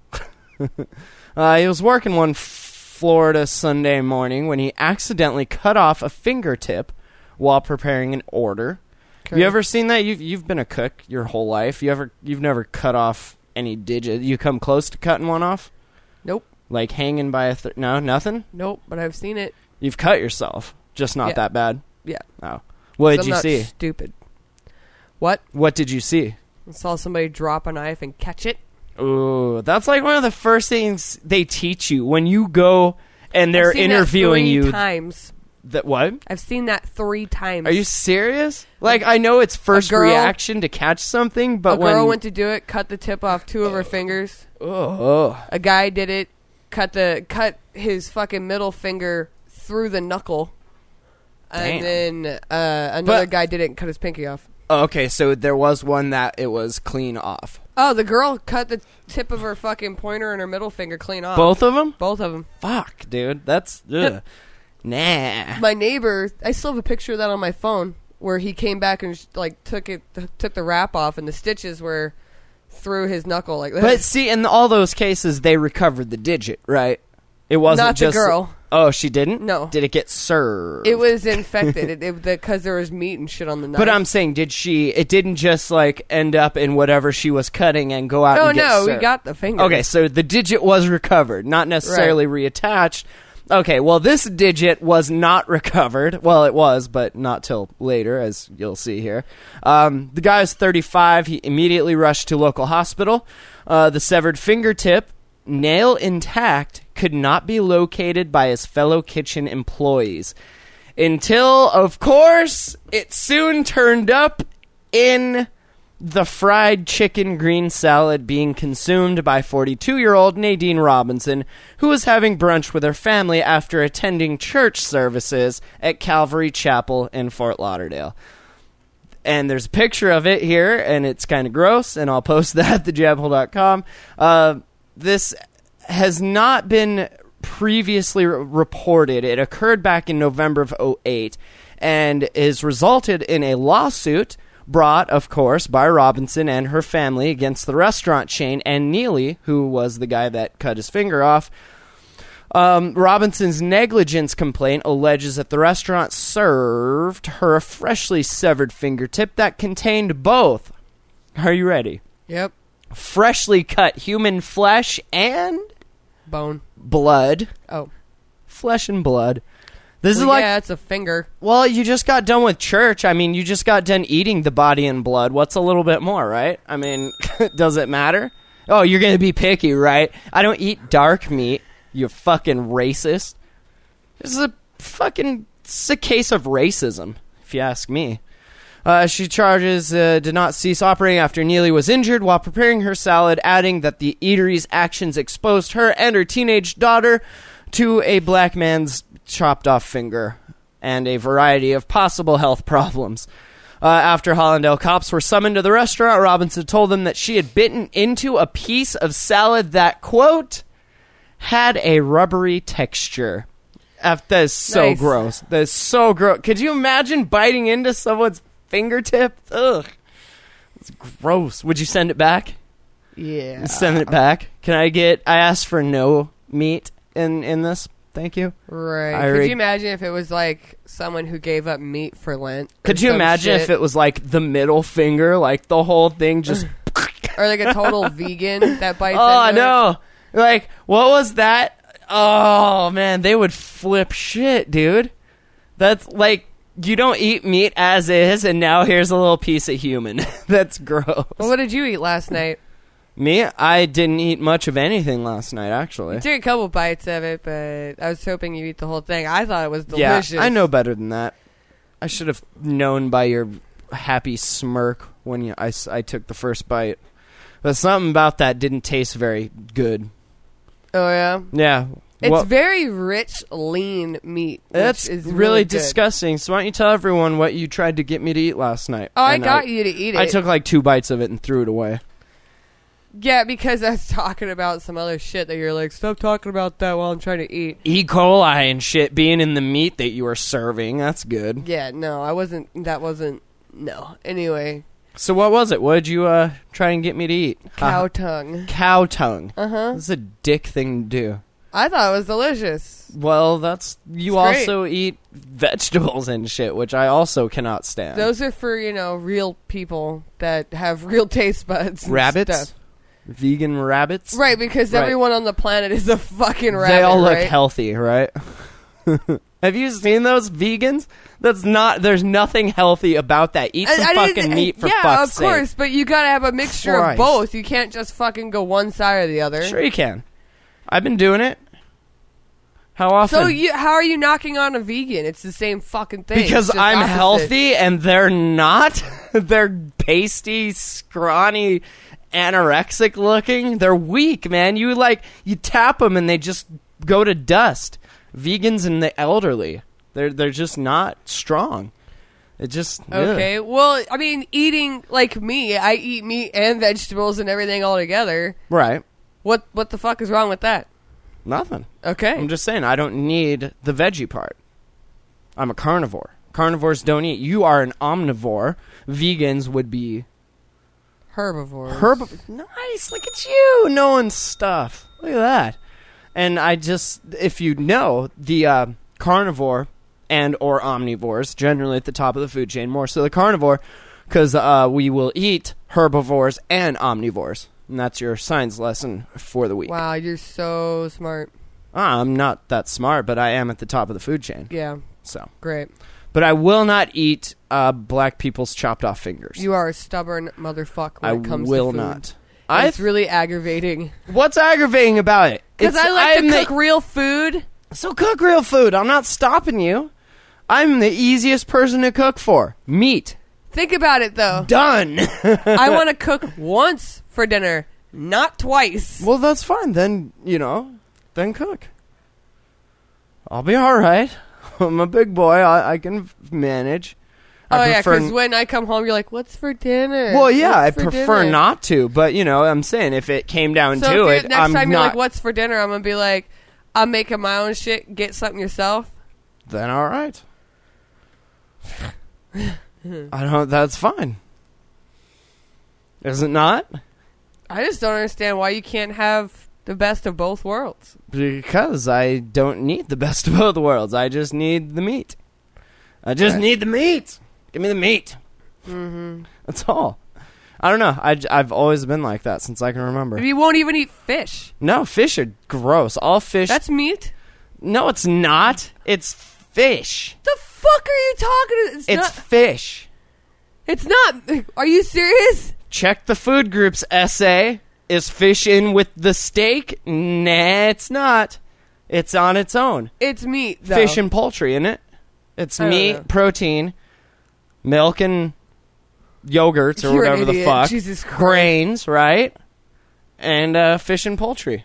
uh, he was working one Florida Sunday morning when he accidentally cut off a fingertip while preparing an order. Okay. You ever seen that? You've you've been a cook your whole life. You ever you've never cut off any digit? You come close to cutting one off? Nope. Like hanging by a th- no, nothing. Nope, but I've seen it. You've cut yourself, just not Yeah. that bad. Yeah. Oh, what did I'm you not see? Stupid. What? What did you see? I saw somebody drop a knife and catch it. Ooh, that's like one of the first things they teach you when you go and they're I've seen interviewing that three you. times. That what? I've seen that three times. Are you serious? Like, I know it's first girl- reaction to catch something, A but when girl went to do it, cut the tip off two of her fingers. oh, A guy did it, cut the cut his fucking middle finger through the knuckle. And Damn. then uh, another But- guy did it and cut his pinky off. oh, okay. So there was one that it was clean off. Oh, the girl cut the tip of her fucking pointer and her middle finger clean off. Both of them? Both of them. Fuck, dude. That's ugh. Nah. My neighbor, I still have a picture of that on my phone, where he came back and sh- like took it, took the wrap off, and the stitches were through his knuckle like this. But see, in all those cases, they recovered the digit, right? It wasn't Not the just girl. Oh, she didn't. No. Did it get served? It was infected it, it, because there was meat and shit on the knife. But I'm saying, did she? It didn't just like end up in whatever she was cutting and go out. no, and get no, we served. got the finger. Okay, so the digit was recovered, not necessarily reattached. Okay, well, this digit was not recovered. Well, it was, but not till later, as you'll see here. Um, the guy was thirty-five. He immediately rushed to local hospital. Uh, the severed fingertip, nail intact, could not be located by his fellow kitchen employees. Until, of course, it soon turned up in the fried chicken green salad being consumed by forty-two-year-old Nadine Robinson, who was having brunch with her family after attending church services at Calvary Chapel in Fort Lauderdale. And there's a picture of it here, and it's kind of gross, and I'll post that at the jab hole dot com. Uh, this has not been previously re- reported. It occurred back in November of oh eight, and is resulted in a lawsuit brought, of course, by Robinson and her family against the restaurant chain and Neely, who was the guy that cut his finger off. Um, Robinson's negligence complaint alleges that the restaurant served her a freshly severed fingertip that contained both. Are you ready? Yep. Freshly cut human flesh and Bone. blood. Oh. Flesh and blood. This Well, is like, yeah, it's a finger. well, you just got done with church. I mean, you just got done eating the body and blood. What's a little bit more, right? I mean, does it matter? Oh, you're going to be picky, right? I don't eat dark meat. You fucking racist. This is a fucking it's a case of racism, if you ask me. Uh, she charges uh, did not cease operating after Neely was injured while preparing her salad, adding that the eatery's actions exposed her and her teenage daughter to a black man's chopped off finger and a variety of possible health problems. Uh, after Hollandale cops were summoned to the restaurant, Robinson told them that she had bitten into a piece of salad that, quote, had a rubbery texture. F- that is so Nice. gross. That is so gross. Could you imagine biting into someone's fingertip? Ugh. It's gross. Would you send it back? Yeah. Send it back. Can I get... I asked for no meat in, in this. Thank you. Right. I Could re- you imagine if it was like someone who gave up meat for Lent? or Could you some imagine shit? if it was like the middle finger? Like the whole thing just... Or like a total vegan that bites Oh, I into it? know. Like, what was that? Oh, man, they would flip shit, dude. That's like, you don't eat meat as is, and now here's a little piece of human. That's gross. Well, what did you eat last night? Me? I didn't eat much of anything last night, actually. I took a couple bites of it, but I was hoping you eat the whole thing. I thought it was Yeah, delicious. I know better than that. I should have known by your happy smirk when you, I, s- I took the first bite. But something about that didn't taste very good. Oh, yeah? Yeah. It's Well, very rich, lean meat. Which that's is really, really good. disgusting. So why don't you tell everyone what you tried to get me to eat last night? Oh, I And got you to eat it. I took like two bites of it and threw it away. Yeah, because I was talking about some other shit that you're like, stop talking about that while I'm trying to eat. E. coli and shit being in the meat that you were serving. That's good. Yeah, no, I wasn't. That wasn't. No. Anyway, So what was it? What did you uh, try and get me to eat? cow Uh, tongue. cow tongue. Uh huh. This is a dick thing to do. I thought it was delicious. Well, that's you It's great. also eat vegetables and shit, which I also cannot stand. Those are for, you know, real people that have real taste buds. and rabbits, stuff. vegan rabbits. Right, because Right. everyone on the planet is a fucking rabbit. They all look right? healthy, right? Have you seen those vegans? That's not. There's nothing healthy about that. Eat some I- I fucking didn't- meat for yeah, fuck's of course, sake. but you gotta have a mixture Christ. of both. You can't just fucking go one side or the other. Sure, you can. I've been doing it. How often? So you, how are you knocking on a vegan? It's the same fucking thing. because It's just I'm opposite. healthy and they're not. They're pasty, scrawny, anorexic looking. They're weak, man. You like you tap them and they just go to dust. Vegans and the elderly, they're they're just not strong. It just ugh. Okay, well, I mean, eating like me, I eat meat and vegetables and everything all together. Right. What what the fuck is wrong with that? Nothing. Okay. I'm just saying I don't need the veggie part. I'm a carnivore. Carnivores don't eat. You are an omnivore. Vegans would be Herbivores. herb. Nice. Look at you knowing stuff. Look at that. And I just, if you know, the uh, carnivore and or omnivores, generally at the top of the food chain, more so the carnivore, because uh, we will eat herbivores and omnivores. And that's your science lesson for the week. Wow, you're so smart. Ah, I'm not that smart, but I am at the top of the food chain. Yeah, So, great. but I will not eat uh, black people's chopped off fingers. You are a stubborn motherfucker when I it comes will to food. not. And I it's really aggravating. What's aggravating about it? Because It's- I like am to the- cook real food. So cook real food. I'm not stopping you. I'm the easiest person to cook for. Meat. Think about it, though. Done. I want to cook once for dinner, not twice. Well, that's fine. Then, you know, then cook. I'll be all right. I'm a big boy. I, I can manage. Oh, I yeah, prefer because when I come home, you're like, what's for dinner? Well, yeah, What's I for prefer dinner? not to, but, you know, I'm saying if it came down So to if it, next I'm time you're not... like, what's for dinner? I'm going to be like, I'm making my own shit. Get something yourself. Then all right. I don't... That's fine. Is it not? I just don't understand why you can't have the best of both worlds. Because I don't need the best of both worlds. I just need the meat. I just Right. need the meat. Give me the meat. Mm-hmm. That's all. I don't know. I, I've always been like that since I can remember. You won't even eat fish. No, fish are gross. All fish... That's meat. No, it's not. It's fish. The fuck are you talking about? It's, It's not. fish. It's not. Are you serious? Check the food group's essay. Is fish in with the steak? Nah, it's not. It's on its own. It's meat, though. Fish and poultry, isn't it? It's I don't meat, know. protein, milk and yogurts or You're an whatever the idiot. fuck. Jesus Christ. Grains, right? And uh, fish and poultry.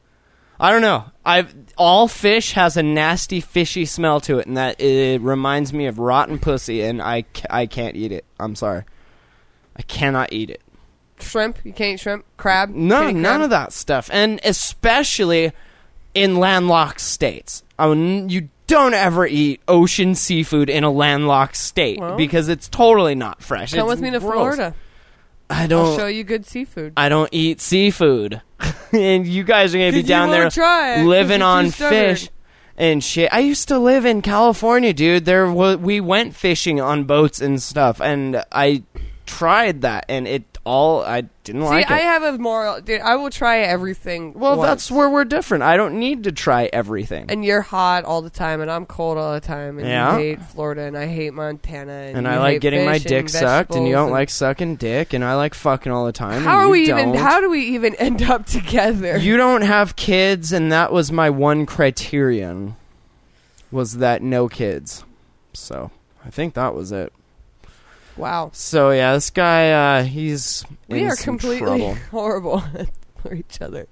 I don't know. I've all fish has a nasty fishy smell to it, and that it reminds me of rotten pussy, and I, ca- I can't eat it. I'm sorry. I cannot eat it. Shrimp? You can't eat shrimp? Crab? No, Kitty none crab? of that stuff. And especially in landlocked states. I mean, you don't ever eat ocean seafood in a landlocked state Well, because it's totally not fresh. Come It's with me to gross. Florida. I I'll don't. show you good seafood. I don't eat seafood, and you guys are gonna be 'Cause you down there won't try it, 'cause living you're on too stubborn. fish and shit. I used to live in California, dude. There wa- we went fishing on boats and stuff, and I tried that, and it all I didn't See, like I it. have a moral. Dude, I will try everything. Well, once. that's where we're different. I don't need to try everything. And you're hot all the time, and I'm cold all the time, and Yeah. you hate Florida, and I hate Montana, and, And you I like hate getting my fish dick and sucked, and you vegetables don't and- like sucking dick, and I like fucking all the time. How and are you we even? don't. How do we even end up together? You don't have kids, and that was my one criterion, was that no kids. So I think that was it. Wow, So yeah, this guy, uh, he's we in are some completely trouble. horrible for each other.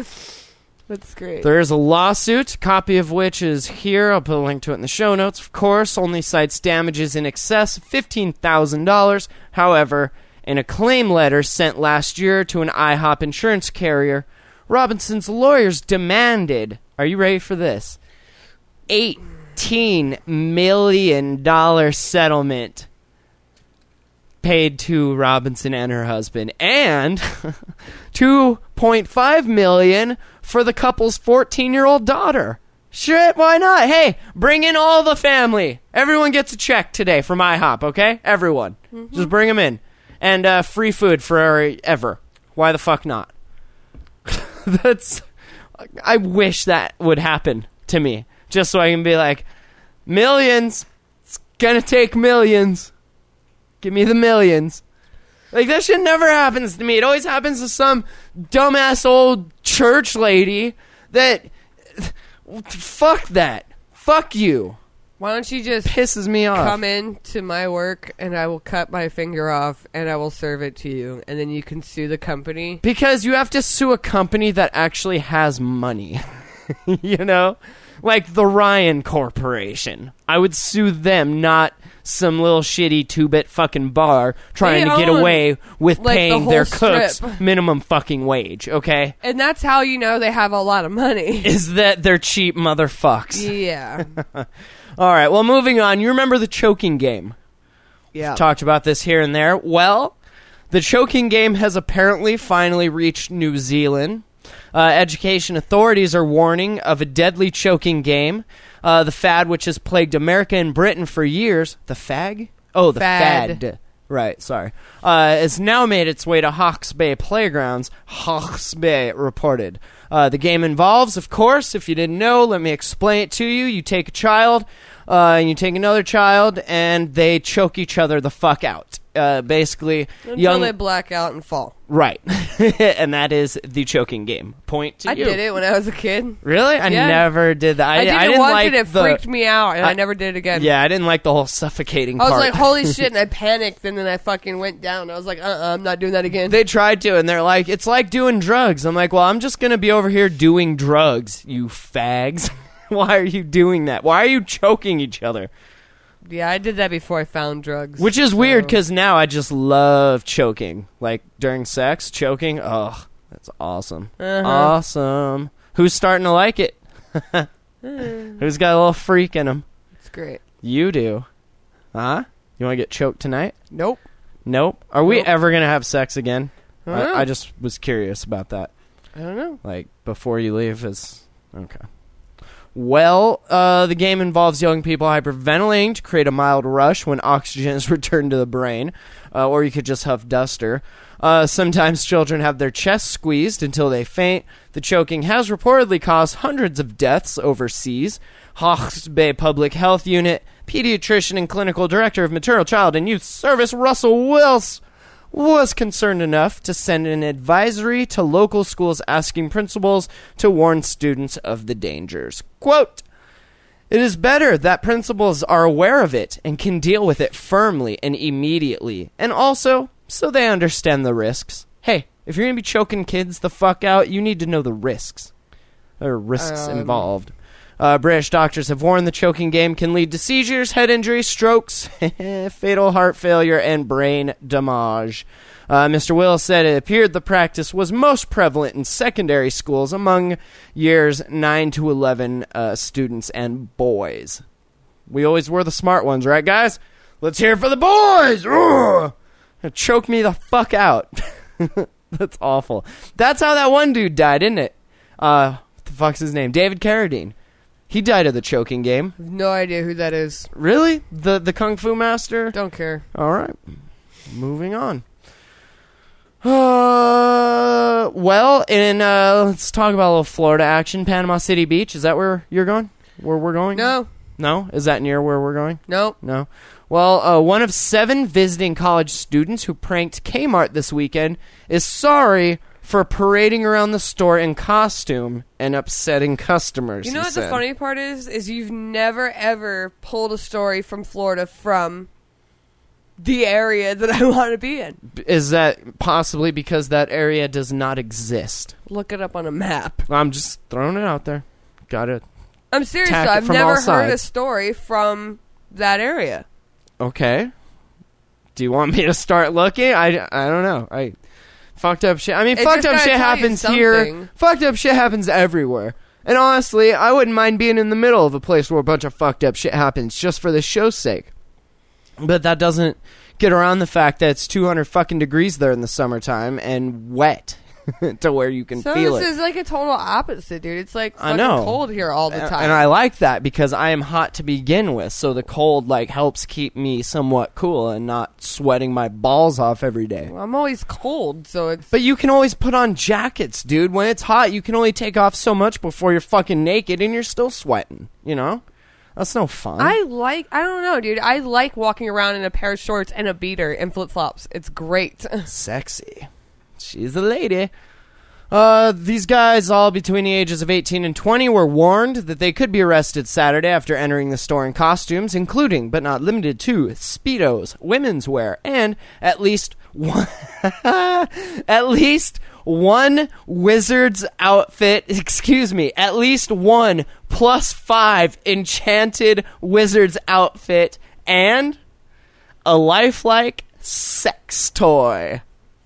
That's great. There is a lawsuit, a copy of which is here. I'll put a link to it in the show notes. Of course, only cites damages in excess of fifteen thousand dollars. However, in a claim letter sent last year to an IHOP insurance carrier, Robinson's lawyers demanded, are you ready for this? eighteen million dollars settlement paid to Robinson and her husband, and two point five million dollars for the couple's fourteen-year-old daughter. Shit, why not? Hey, bring in all the family. Everyone gets a check today from IHOP, okay? Everyone. Mm-hmm. Just bring them in. And uh, free food forever. Why the fuck not? That's... I wish that would happen to me. Just so I can be like, millions. It's gonna take millions. Give me the millions. Like, that shit never happens to me. It always happens to some dumbass old church lady that... Fuck that. Fuck you. Why don't you just Pisses me off. come in to my work, and I will cut my finger off, and I will serve it to you, and then you can sue the company. Because you have to sue a company that actually has money. You know? Like the Ryan Corporation. I would sue them, not some little shitty two-bit fucking bar trying They to get own, away with like, the paying whole their strip. cooks minimum fucking wage, okay? And that's how you know they have a lot of money. Is that they're cheap motherfucks. Yeah. All right, well, moving on. You remember the choking game? Yeah. Talked about this here and there. Well, the choking game has apparently finally reached New Zealand. Uh, education authorities are warning of a deadly choking game. Uh, the fad, which has plagued America and Britain for years. The fag? Oh, the Fad. fad. Right, sorry. Uh, has now made its way to Hawke's Bay playgrounds. Hawke's Bay reported. Uh, the game involves, of course, if you didn't know, let me explain it to you. You take a child, uh, and you take another child, and they choke each other the fuck out. Uh, basically, Until young they black out and fall. right, and that is the choking game. Point to I you. did it when I was a kid. Really? I Yeah. never did that. I, I did I it didn't once like and it the, freaked me out, and I, I- never did it again. Yeah, I didn't like the whole suffocating I was part. like, holy shit, and I panicked, and then I fucking went down. I was like, uh-uh, I'm not doing that again. They tried to, and they're like, it's like doing drugs. I'm like, well, I'm just going to be over here doing drugs, you fags. Why are you doing that? Why are you choking each other? Yeah, I did that before I found drugs. Which is weird, so- because now I just love choking. Like, during sex, choking, ugh, that's awesome. Uh-huh. Awesome. Who's starting to like it? Who's got a little freak in him? It's great. You do. Huh? You want to get choked tonight? Nope. Nope. Are we Nope. ever going to have sex again? I don't know. I, I just was curious about that. I don't know. Like, before you leave is... Okay. Well, uh, the game involves young people hyperventilating to create a mild rush when oxygen is returned to the brain. Uh, or you could just huff duster. Uh, sometimes children have their chests squeezed until they faint. The choking has reportedly caused hundreds of deaths overseas. Hawke's Bay Public Health Unit pediatrician and clinical director of Maternal Child and Youth Service Russell Wills was concerned enough to send an advisory to local schools asking principals to warn students of the dangers. Quote, "It is better that principals are aware of it and can deal with it firmly and immediately, and also so they understand the risks. Hey, if you're going to be choking kids the fuck out, you need to know the risks. There are risks Um. involved. Uh, British doctors have warned the choking game can lead to seizures, head injury, strokes, fatal heart failure, and brain damage. Uh, Mister Wills said it appeared the practice was most prevalent in secondary schools among years nine to eleven uh, students and boys. We always were the smart ones, right, guys? Let's hear it for the boys! Ugh! Choke me the fuck out. That's awful. That's how that one dude died, isn't it? Uh, what the fuck's his name? David Carradine. He died of the choking game. No idea who that is. Really? The the Kung Fu Master? Don't care. All right. Moving on. Uh, well, in uh, let's talk about a little Florida action. Panama City Beach. Is that where you're going? Where we're going? No. No? Is that near where we're going? Nope. No. Well, uh, one of seven visiting college students who pranked Kmart this weekend is sorry for parading around the store in costume and upsetting customers. You know he what said. the funny part is? Is you've never ever pulled a story from Florida from the area that I want to be in. Is that possibly because that area does not exist? Look it up on a map. I'm just throwing it out there. Got it. I'm serious Tack though. it I've from never all heard a sides. story from that area. Okay. Do you want me to start looking? I, I don't know. I fucked up shit. I mean, It fucked just up gotta shit tell you happens here. something. Fucked up shit happens everywhere. And honestly, I wouldn't mind being in the middle of a place where a bunch of fucked up shit happens just for the show's sake. But that doesn't get around the fact that it's two hundred fucking degrees there in the summertime and wet to where you can So feel this it. is like a total opposite, dude. It's like I fucking know. cold here all the And- time. And I like that because I am hot to begin with, so the cold like helps keep me somewhat cool and not sweating my balls off every day. I'm always cold, so it's. But you can always put on jackets, dude. When it's hot, you can only take off so much before you're fucking naked and you're still sweating, you know? That's no fun. I like. I don't know, dude. I like walking around in a pair of shorts and a beater and flip flops. It's great. Sexy. She's a lady. Uh, these guys, all between the ages of eighteen and twenty, were warned that they could be arrested Saturday after entering the store in costumes, including, but not limited to, Speedos, women's wear, and at least one, at least one wizard's outfit, excuse me, at least one plus five enchanted wizard's outfit, and a lifelike sex toy.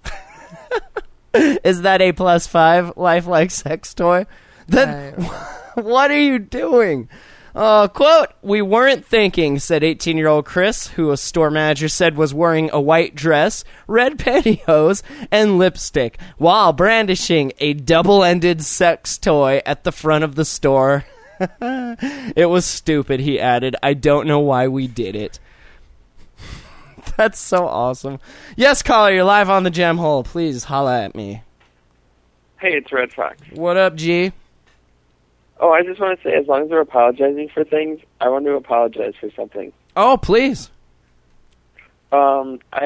Is that a plus five lifelike sex toy? Then what are you doing? Uh, quote, "We weren't thinking," said eighteen-year-old Chris, who a store manager said was wearing a white dress, red pantyhose, and lipstick, while brandishing a double-ended sex toy at the front of the store. "It was stupid," he added. "I don't know why we did it." That's so awesome. Yes, caller, you're live on the Gem Hole. Please holla at me. Hey, it's Red Fox. What up, G? Oh, I just want to say, as long as they're apologizing for things, I want to apologize for something. Oh, please. Um, I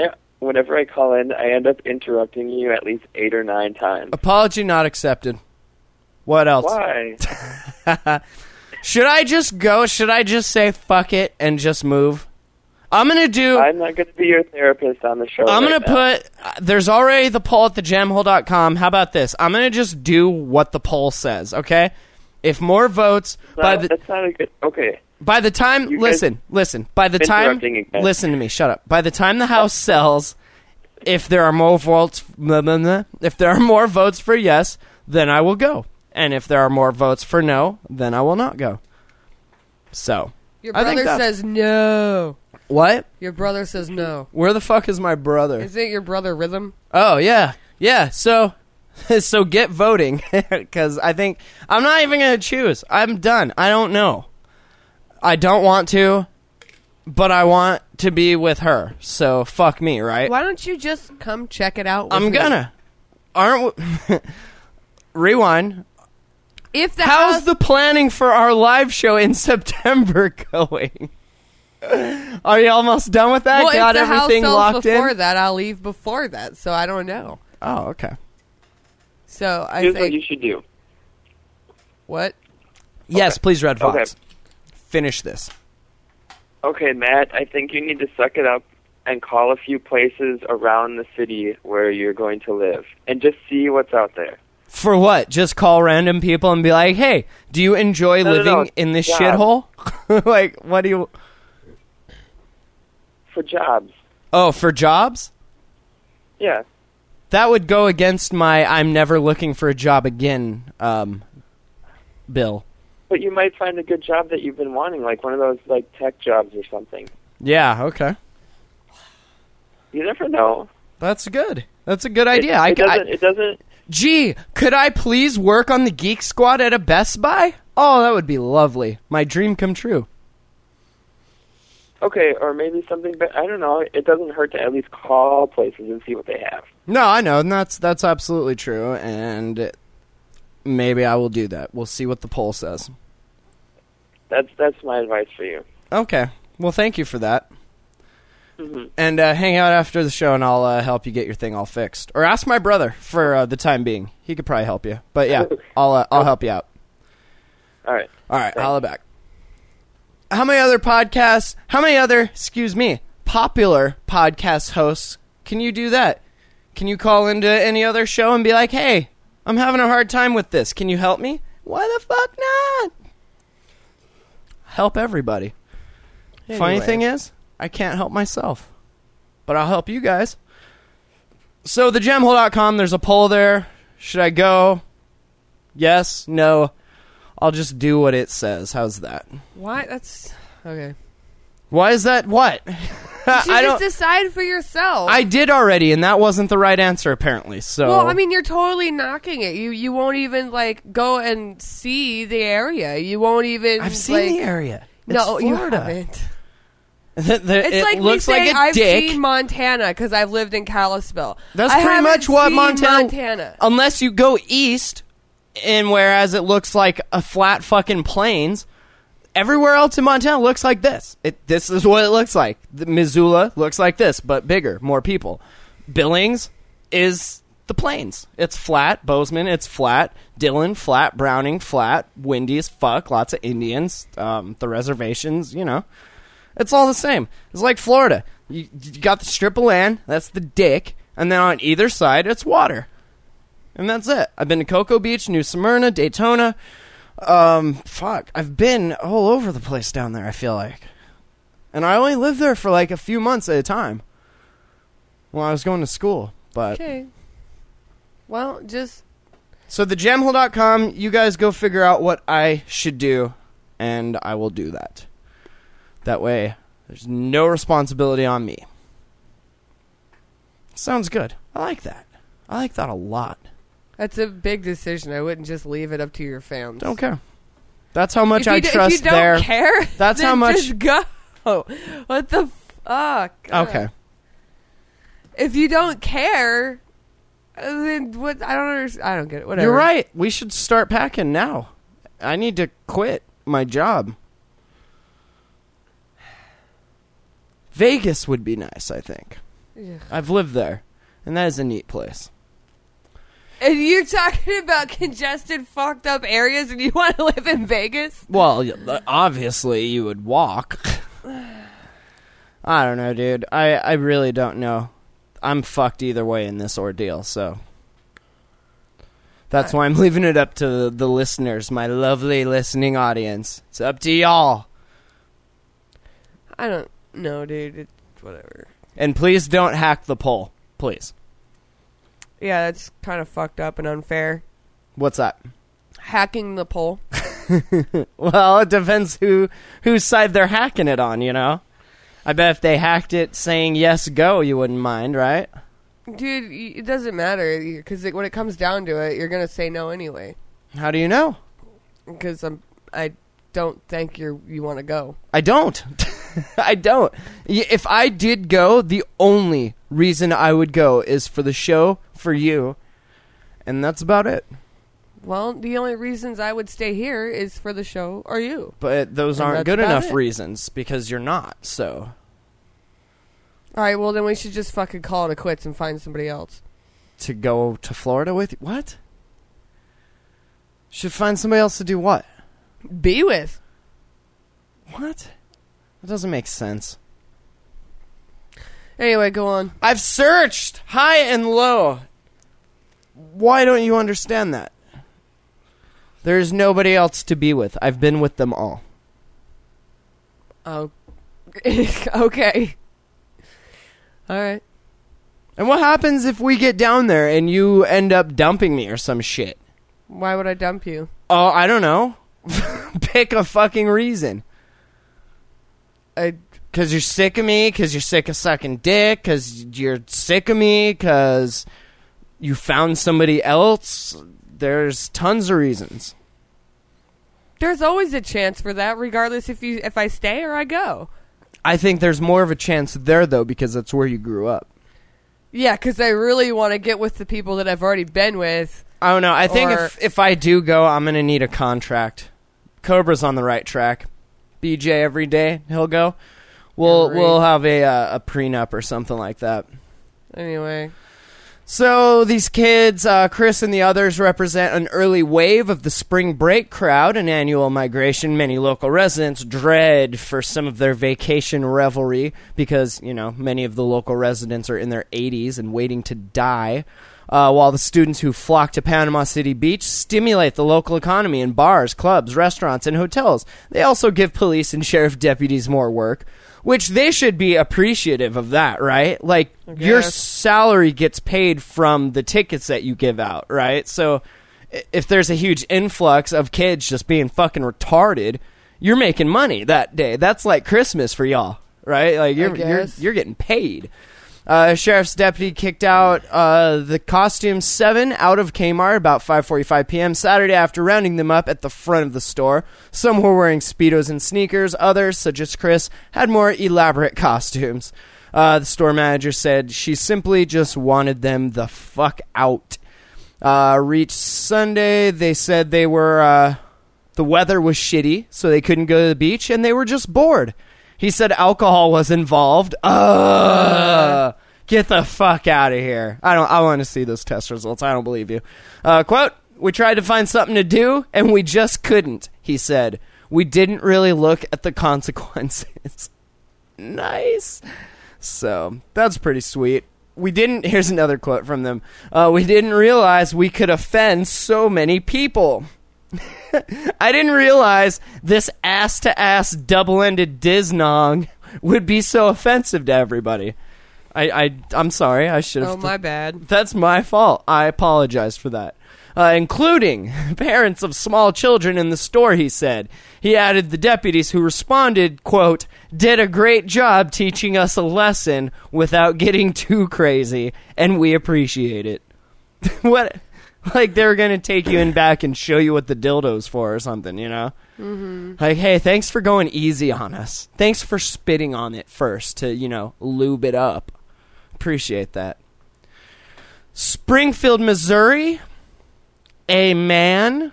whenever I call in, I end up interrupting you at least eight or nine times. Apology not accepted. What else? Why? Should I just go? Should I just say fuck it and just move? I'm going to do... I'm not going to be your therapist on the show I'm right going to now. put... Uh, there's already the poll at the jam hole dot com. How about this? I'm going to just do what the poll says, okay? If more votes... No, by the, that's not a good... Okay. By the time... You Listen, guys- listen. By the time... Interrupting again. Listen to me. Shut up. By the time the house sells, if there are more votes... Blah, blah, blah, if there are more votes for yes, then I will go. And if there are more votes for no, then I will not go. So... Your I think brother that's- says no. What? Your brother says no. Where the fuck is my brother? Is it your brother Rhythm? Oh, yeah. Yeah, so so get voting, because I think... I'm not even going to choose. I'm done. I don't know. I don't want to, but I want to be with her, so fuck me, right? Why don't you just come check it out with I'm me? gonna. Aren't we... Rewind. If the How's house... the planning for our live show in September going? Are you almost done with that? well, Got if the everything house sells locked before in? that, I'll leave before that, so I don't know. Oh, okay. So I Here's think... what you should do. What? Yes, please, Red Fox. Okay. Finish this. Okay, Matt, I think you need to suck it up and call a few places around the city where you're going to live and just see what's out there. For what? Just call random people and be like, hey, do you enjoy No, no, living no. in this Job. shithole? Like, what do you... For jobs. Oh, for jobs? Yeah. That would go against my I'm never looking for a job again um, bill. But you might find a good job that you've been wanting, like one of those like tech jobs or something. Yeah, okay. You never know. That's good. That's a good It, idea. I, it doesn't. I, it doesn't. gee, could I please work on the Geek Squad at a Best Buy? Oh, that would be lovely. My dream come true. Okay, or maybe something. But I don't know. It doesn't hurt to at least call places and see what they have. No, I know, and that's that's absolutely true, and maybe I will do that. We'll see what the poll says. That's that's my advice for you. Okay. Well, thank you for that. Mm-hmm. And uh, hang out after the show, and I'll uh, help you get your thing all fixed. Or ask my brother for uh, the time being. He could probably help you. But yeah, I'll uh, I'll help you out. All right. All right, holla back. How many other podcasts, how many other, excuse me, popular podcast hosts can you do that? Can you call into any other show and be like, hey, I'm having a hard time with this. Can you help me? Why the fuck not? Help everybody. Funny Anyway. thing is, I can't help myself. But I'll help you guys. So the jam hole dot com, there's a poll there. Should I go? Yes, no. I'll just do what it says. How's that? Why? That's... Okay. Why is that what? You I should don't just decide for yourself. I did already, and that wasn't the right answer apparently. So Well, I mean, you're totally knocking it. You you won't even, like, go and see the area. You won't even, I've seen like... the area. It's No, you Florida. haven't. The- the- It's it like looks me saying like a I've dick. seen Montana because I've lived in Kalispell. That's I pretty haven't much what seen Montana, Montana. Unless you go east, and whereas it looks like a flat fucking plains, everywhere else in Montana looks like this. It this is what it looks like. The Missoula looks like this, but bigger, more people. Billings is the plains. It's flat. Bozeman, it's flat. Dillon, flat. Browning, flat. Windy as fuck. Lots of Indians. Um, the reservations, you know. It's all the same. It's like Florida. You, you got the strip of land, that's the dick, and then on either side, it's water. And that's it. I've been to Cocoa Beach, New Smyrna, Daytona. Um, fuck. I've been all over the place down there, I feel like. And I only lived there for like a few months at a time while I was going to school. But Okay. Well, just... so the jam hole dot com, you guys go figure out what I should do, and I will do that. That way, there's no responsibility on me. Sounds good. I like that. I like that a lot. That's a big decision. I wouldn't just leave it up to your fans. Don't care. That's how much If you I d- trust if you don't their... care, That's then how much- just go. What the fuck? Okay. If you don't care, then what? I don't understand. I don't get it. Whatever. You're right. We should start packing now. I need to quit my job. Vegas would be nice, I think. Ugh. I've lived there, and that is a neat place. And you're talking about congested, fucked up areas, and you want to live in Vegas? Well, obviously you would walk. I don't know, dude. I, I really don't know. I'm fucked either way in this ordeal, so that's why I'm leaving it up to the, the listeners, my lovely listening audience. It's up to y'all. I don't know, dude. It's whatever. And please don't hack the poll, please. Yeah, that's kind of fucked up and unfair. What's that? Hacking the poll. Well, it depends who whose side they're hacking it on, you know? I bet if they hacked it saying yes, go, you wouldn't mind, right? Dude, y- it doesn't matter, because when it comes down to it, you're going to say no anyway. How do you know? Because I'm, I don't think you're, you want to go. I don't. I don't. Y- If I did go, the only reason I would go is for the show, for you, and that's about it. Well, the only reasons I would stay here is for the show or you. But those And aren't that's good about enough it. reasons, because you're not, so. All right, well, then we should just fucking call it a quits and find somebody else. To go to Florida with you? What? Should find somebody else to do what? Be with. What? That doesn't make sense. Anyway, go on. I've searched high and low. Why don't you understand that? There's nobody else to be with. I've been with them all. Oh. Okay. All right. And what happens if we get down there and you end up dumping me or some shit? Why would I dump you? Oh, I don't know. Pick a fucking reason. I, Because you're sick of me, because you're sick of sucking dick, because you're sick of me, because you found somebody else. There's tons of reasons. there's always a chance for that, regardless if you if I stay or I go. I think there's more of a chance there, though, because that's where you grew up. Yeah, because I really want to get with the people that I've already been with. I don't know. I think Or- if, if I do go, I'm going to need a contract. Cobra's on the right track. B J every day, he'll go. We'll Great. we'll have a uh, a prenup or something like that. Anyway. So these kids, uh, Chris and the others, represent an early wave of the spring break crowd, an annual migration many local residents dread for some of their vacation revelry because, you know, many of the local residents are in their eighties and waiting to die, uh, while the students who flock to Panama City Beach stimulate the local economy in bars, clubs, restaurants, and hotels. They also give police and sheriff deputies more work, which they should be appreciative of that, right? Like, your guess. salary gets paid from the tickets that you give out, right? So i- if there's a huge influx of kids just being fucking retarded, you're making money that day. That's like Christmas for y'all, right? Like, you're you're, guess. you're getting paid. Uh, sheriff's deputy kicked out uh, the costume seven out of Kmart about five forty-five p.m. Saturday after rounding them up at the front of the store. Some were wearing Speedos and sneakers. Others, such as Chris, had more elaborate costumes. Uh, the store manager said she simply just wanted them the fuck out. Uh, reached Sunday, they said they were, uh, the weather was shitty, so they couldn't go to the beach, and they were just bored. He said alcohol was involved. Ugh. Get the fuck out of here. I don't. I want to see those test results. I don't believe you. Uh, quote, we tried to find something to do, and we just couldn't, he said. We didn't really look at the consequences. Nice. So, that's pretty sweet. We didn't, here's another quote from them. Uh, we didn't realize we could offend so many people. I didn't realize this ass-to-ass double-ended diznong would be so offensive to everybody. I, I, I'm sorry. I should have... Oh, my bad. That's my fault. I apologize for that. Uh, including parents of small children in the store, he said. He added the deputies who responded, quote, did a great job teaching us a lesson without getting too crazy, and we appreciate it. What... Like, they were going to take you in back and show you what the dildo's for or something, you know? Mm-hmm. Like, hey, thanks for going easy on us. Thanks for spitting on it first to, you know, lube it up. Appreciate that. Springfield, Missouri, a man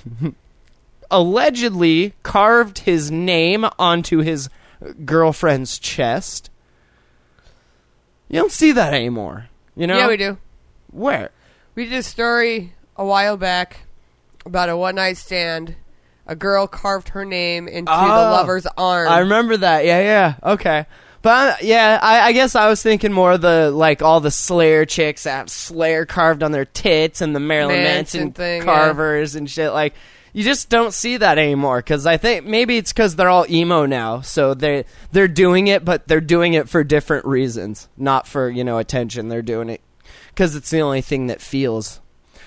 allegedly carved his name onto his girlfriend's chest. You don't see that anymore. You know? Yeah, we do. Where? We did a story a while back about a one-night stand. A girl carved her name into Oh, the lover's arm. I remember that. Yeah, yeah. Okay. But I, yeah, I, I guess I was thinking more of the, like, all the Slayer chicks that have Slayer carved on their tits and the Marilyn Manson Manson thing, carvers and shit. Like, you just don't see that anymore. Because I think maybe it's because they're all emo now. So they, they're doing it, but they're doing it for different reasons. Not for, you know, attention. They're doing it because it's the only thing that feels.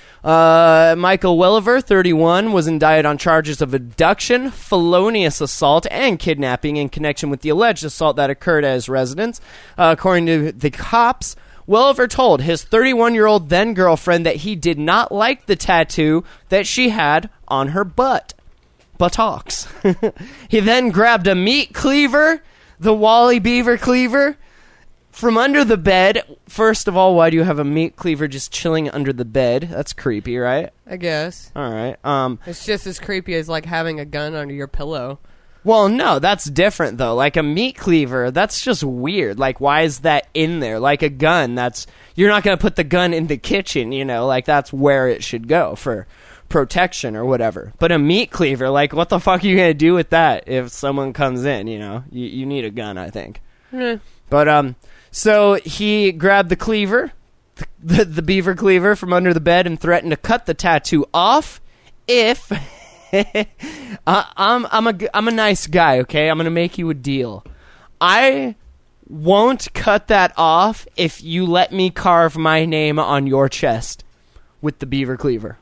Uh, Michael Welliver, thirty-one, was indicted on charges of abduction, felonious assault, and kidnapping in connection with the alleged assault that occurred at his residence. Uh, according to the cops, Welliver told his thirty-one-year-old then-girlfriend that he did not like the tattoo that she had on her butt. Buttocks. He then grabbed a meat cleaver, the Wally Beaver cleaver, from under the bed. First of all, why do you have a meat cleaver just chilling under the bed? That's creepy, right? I guess. All right. Um, It's just as creepy as, like, having a gun under your pillow. well, no, that's different, though. Like, a meat cleaver, that's just weird. Like, why is that in there? Like, a gun, that's... You're not going to put the gun in the kitchen, you know? Like, that's where it should go for protection or whatever. But a meat cleaver, like, what the fuck are you going to do with that if someone comes in, you know? You, you need a gun, I think. Eh. But, um... So he grabbed the cleaver, the, the beaver cleaver from under the bed, and threatened to cut the tattoo off if uh, I'm I'm a I'm a nice guy. Okay, I'm gonna make you a deal. I won't cut that off if you let me carve my name on your chest with the beaver cleaver.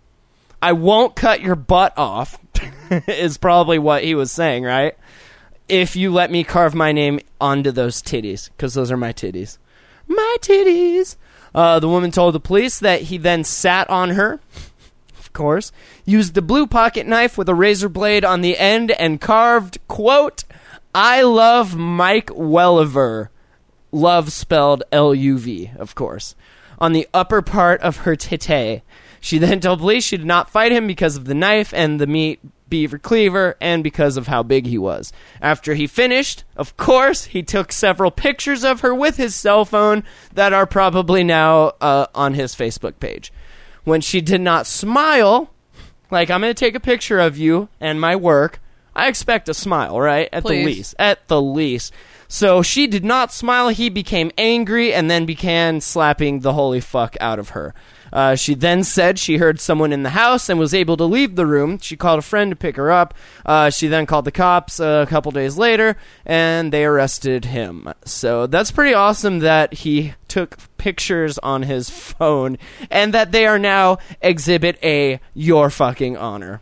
I won't cut your butt off. Is probably what he was saying, right? If you let me carve my name onto those titties, because those are my titties. My titties! Uh, the woman told the police that he then sat on her, of course, used the blue pocket knife with a razor blade on the end, and carved, quote, I love Mike Welliver, love spelled L U V, of course, on the upper part of her titty. She then told police she did not fight him because of the knife and the meat beaver cleaver and because of how big he was. After he finished, of course, he took several pictures of her with his cell phone that are probably now uh, on his Facebook page. When she did not smile, like, I'm going to take a picture of you and my work, I expect a smile, right? At Please. the least. At the least. So she did not smile. He became angry and then began slapping the holy fuck out of her. Uh, she then said she heard someone in the house and was able to leave the room. She called a friend to pick her up. Uh, she then called the cops a couple days later, and they arrested him. So that's pretty awesome that he took pictures on his phone and that they are now Exhibit A, your fucking honor.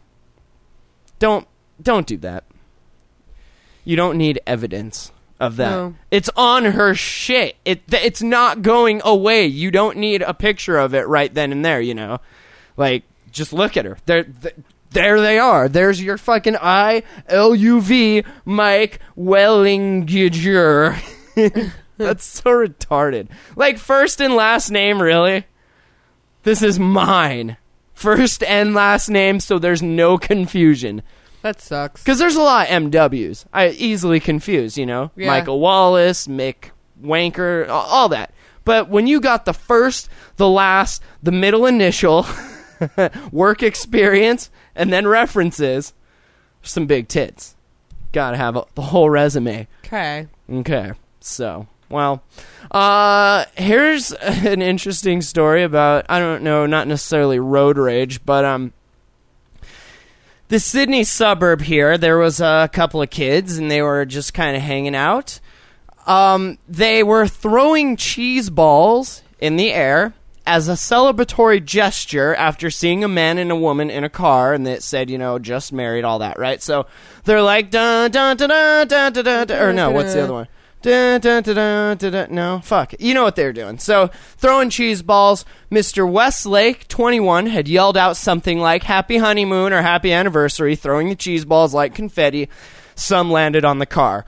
Don't, don't do that. You don't need evidence of that. No. It's on her shit. It it's not going away. You don't need a picture of it right then and there, you know. Like, just look at her. There th- there they are. There's your fucking I L U V Mike Wellinger. That's so retarded. Like, first and last name, really? This is mine. First and last name, so there's no confusion. That sucks. Because there's a lot of M Ws. I easily confuse, you know? Yeah. Michael Wallace, Mick Wanker, all, all that. But when you got the first, the last, the middle initial, work experience, and then references, some big tits. Gotta have a, the whole resume. Okay. Okay, so, well, uh, here's an interesting story about, I don't know, not necessarily road rage, but, um, the Sydney suburb here, there was a couple of kids, and they were just kind of hanging out. Um, they were throwing cheese balls in the air as a celebratory gesture after seeing a man and a woman in a car, and it said, you know, just married, all that, right? So they're like, dun, dun, dun, dun, dun, dun, dun, dun, or no, what's the other one? Dun, dun, dun, dun, dun, dun, no, fuck. You know what they're doing. So, throwing cheese balls, Mister Westlake, twenty-one, had yelled out something like, happy honeymoon or happy anniversary, throwing the cheese balls like confetti. Some landed on the car.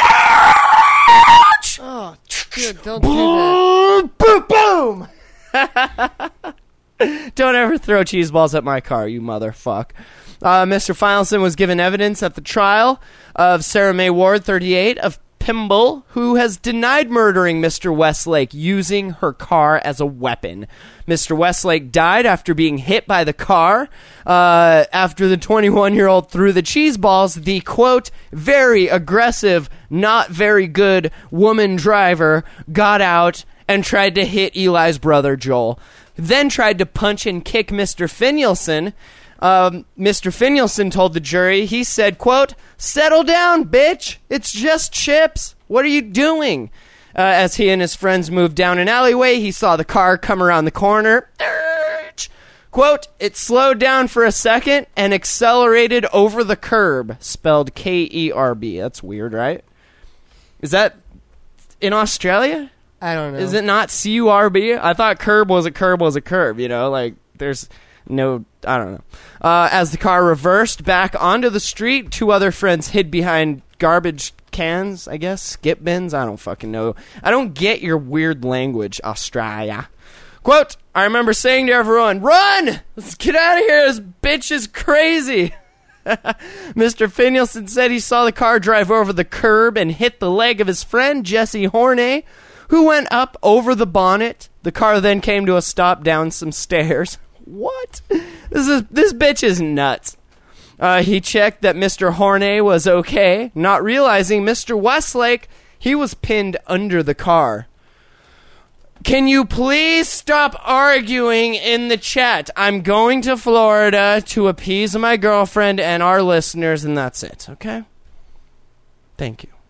Oh, dude, don't do Boom, boom, boom! Don't ever throw cheese balls at my car, you motherfuck. Uh, Mister Fileson was given evidence at the trial of Sarah Mae Ward, thirty-eight, of Pimble, who has denied murdering Mister Westlake using her car as a weapon. Mister Westlake died after being hit by the car uh, after the twenty-one-year-old threw the cheese balls. The, quote, very aggressive, not very good woman driver got out and tried to hit Eli's brother, Joel. Then tried to punch and kick Mister Finelson. Um, Mister Finelson told the jury, he said, quote, settle down, bitch. It's just chips. What are you doing? Uh, as he and his friends moved down an alleyway, he saw the car come around the corner. Quote, it slowed down for a second and accelerated over the curb. Spelled K E R B. That's weird, right? Is that in Australia? I don't know. Is it not C U R B? I thought curb was a curb was a curb, you know? Like, there's no, I don't know. Uh, as the car reversed back onto the street, two other friends hid behind garbage cans, I guess. Skip bins? I don't fucking know. I don't get your weird language, Australia. Quote, I remember saying to everyone, run! Let's get out of here. This bitch is crazy. Mister Finelson said he saw the car drive over the curb and hit the leg of his friend, Jesse Horney, who went up over the bonnet. The car then came to a stop down some stairs. What? This is this bitch is nuts. Uh, he checked that Mister Horney was okay, not realizing Mister Westlake, he was pinned under the car. Can you please stop arguing in the chat? I'm going to Florida to appease my girlfriend and our listeners, and that's it, okay? Thank you.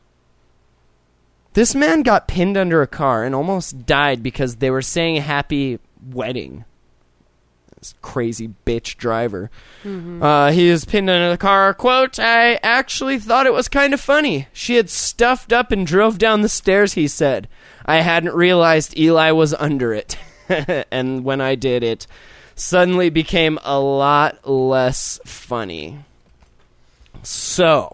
This man got pinned under a car and almost died because they were saying happy wedding. This crazy bitch driver. Mm-hmm. Uh, he was pinned under the car. Quote, I actually thought it was kind of funny. She had stuffed up and drove down the stairs, he said. I hadn't realized Eli was under it. And when I did, it suddenly became a lot less funny. So,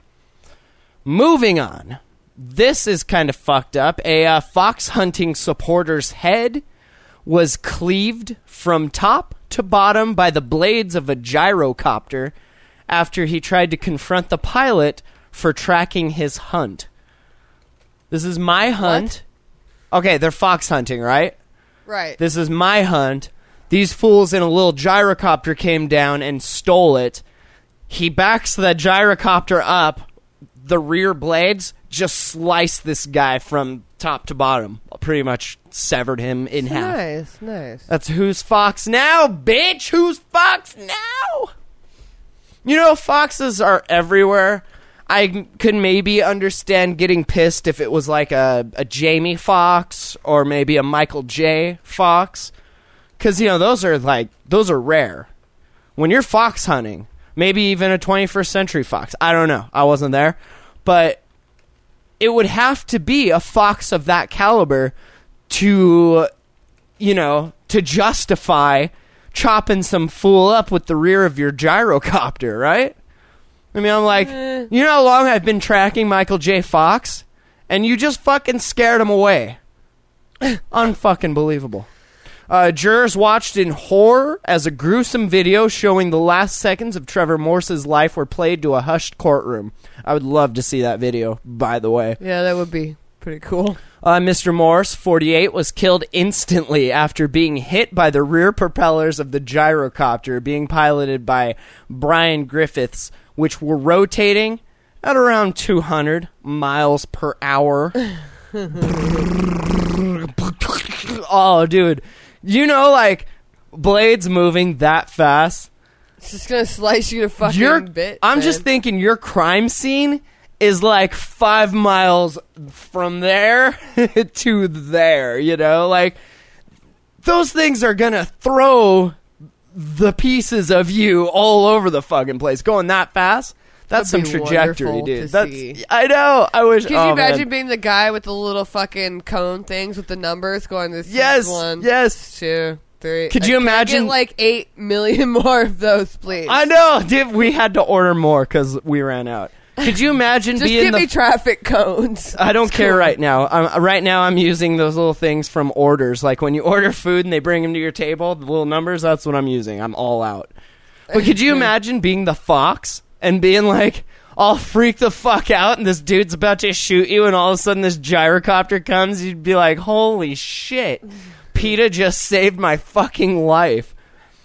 moving on. This is kind of fucked up. A uh, fox hunting supporter's head was cleaved from top to bottom by the blades of a gyrocopter after he tried to confront the pilot for tracking his hunt. This is my hunt. What? Okay, they're fox hunting, right? Right. This is my hunt. These fools in a little gyrocopter came down and stole it. He backs the gyrocopter up. The rear blades just sliced this guy from top to bottom. Pretty much severed him in half. Nice, nice. That's who's fox now, bitch? Who's fox now? You know, foxes are everywhere. I could maybe understand getting pissed if it was like a, a Jamie Foxx or maybe a Michael J. Fox. Because, you know, those are like, those are rare. When you're fox hunting, maybe even a twenty-first century fox. I don't know. I wasn't there. But it would have to be a fox of that caliber to, you know, to justify chopping some fool up with the rear of your gyrocopter, right? I mean, I'm like, eh. You know how long I've been tracking Michael J. Fox? And you just fucking scared him away. Unfucking believable. Uh, jurors watched in horror as a gruesome video showing the last seconds of Trevor Morse's life were played to a hushed courtroom. I would love to see that video, by the way. Yeah, that would be pretty cool. Uh, Mister Morse, forty-eight, was killed instantly after being hit by the rear propellers of the gyrocopter being piloted by Brian Griffiths, which were rotating at around two hundred miles per hour. Oh, dude. You know, like, blades moving that fast. It's just gonna slice you to fucking Your, bit. I'm man. just thinking your crime scene is like five miles from there to there, you know? Like, those things are gonna throw the pieces of you all over the fucking place. Going that fast, that's That'd some be trajectory, dude. to That's see. I know. I wish. Could oh, you imagine man. being the guy with the little fucking cone things with the numbers going this Yes, is one, yes. two, three. Could Like, you can I imagine- get like eight million more of those, please? I know, dude. We had to order more because we ran out. Could you imagine Just being give the? me traffic cones. I don't It's care cool. right now. I'm, right now, I'm using those little things from Orders. Like when you order food and they bring them to your table, the little numbers. That's what I'm using. I'm all out. But could you imagine being the fox and being like, all freak the fuck out, and this dude's about to shoot you, and all of a sudden this gyrocopter comes, you'd be like, holy shit, PETA just saved my fucking life.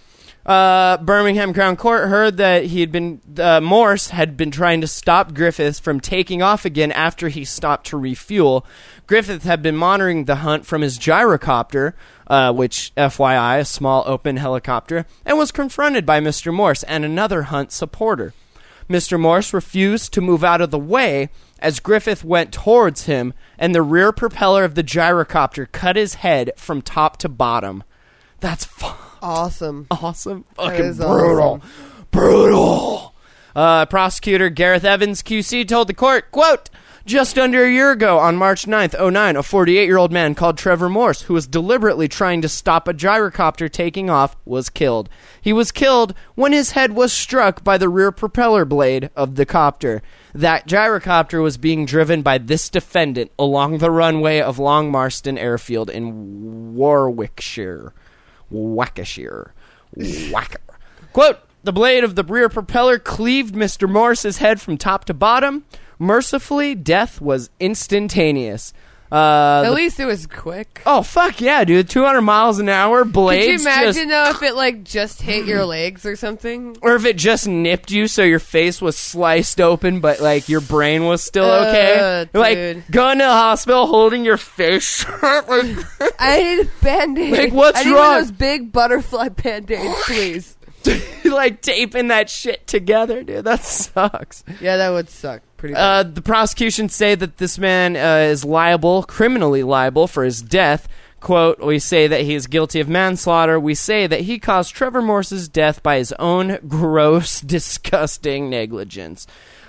Uh, Birmingham Crown Court heard that he had been, uh, Morse had been trying to stop Griffith from taking off again after he stopped to refuel. Griffith had been monitoring the hunt from his gyrocopter, uh, which, F Y I, a small open helicopter, and was confronted by Mister Morse and another hunt supporter. Mister Morse refused to move out of the way as Griffith went towards him, and the rear propeller of the gyrocopter cut his head from top to bottom. That's fu- Awesome. awesome. That Fucking is brutal. awesome. Brutal. Uh, prosecutor Gareth Evans, Q C, told the court, quote, just under a year ago, on March ninth, oh nine, a forty-eight-year-old man called Trevor Morse, who was deliberately trying to stop a gyrocopter taking off, was killed. He was killed when his head was struck by the rear propeller blade of the copter. That gyrocopter was being driven by this defendant along the runway of Long Marston Airfield in Warwickshire. Wackashire. Wacker. Quote, the blade of the rear propeller cleaved Mister Morse's head from top to bottom. Mercifully, death was instantaneous. Uh, At the- least it was quick. oh, fuck yeah, dude. two hundred miles an hour, blades Could you imagine, just... though, if it, like, just hit your legs or something? Or if it just nipped you so your face was sliced open, but, like, your brain was still Uh, okay. dude. Like, going to the hospital holding your face shut. Like, I need a Band-Aid. Like, what's I need wrong? one of those big butterfly Band-Aids, please. like, taping that shit together, dude. That sucks. Yeah, that would suck. Pretty bad. Uh, the prosecution say that this man uh, is liable, criminally liable, for his death. Quote, we say that he is guilty of manslaughter. We say that he caused Trevor Morse's death by his own gross, disgusting negligence.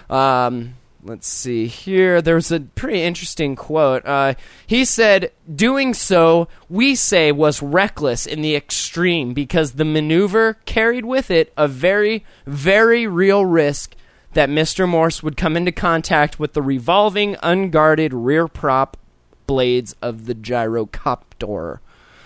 Um, let's see here. There's a pretty interesting quote. Uh, he said, doing so, we say, was reckless in the extreme because the maneuver carried with it a very, very real risk that Mister Morse would come into contact with the revolving, unguarded rear prop blades of the gyrocopter.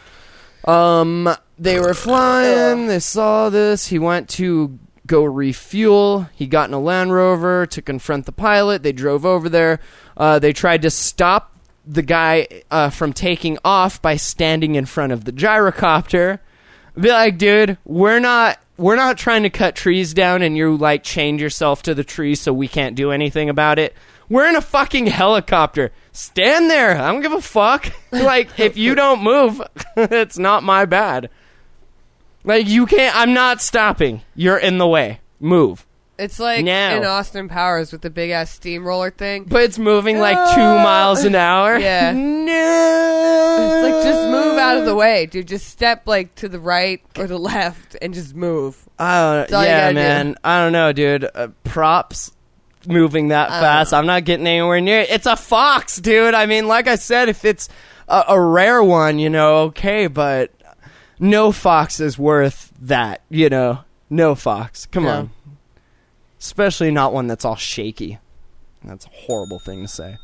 Um, they were flying, they saw this, he went to go refuel, he got in a Land Rover to confront the pilot, they drove over there, uh, they tried to stop the guy uh, from taking off by standing in front of the gyrocopter. Be like, dude, we're not... We're not trying to cut trees down and you, like, chained yourself to the tree so we can't do anything about it. We're in a fucking helicopter. Stand there. I don't give a fuck. Like, if you don't move, it's not my bad. Like, you can't... I'm not stopping. You're in the way. Move. It's like now. in Austin Powers with the big-ass steamroller thing. But it's moving, like, two miles an hour. Yeah. No. It's like, just move out of the way, dude. Just step, like, to the right or the left and just move. I don't That's know. all you Yeah, gotta man. do. I don't know, dude. Uh, props moving that I don't fast. know. I'm not getting anywhere near it. It's a fox, dude. I mean, like I said, if it's a, a rare one, you know, okay, but no fox is worth that, you know. No fox. Come Yeah. on. Especially not one that's all shaky. That's a horrible thing to say.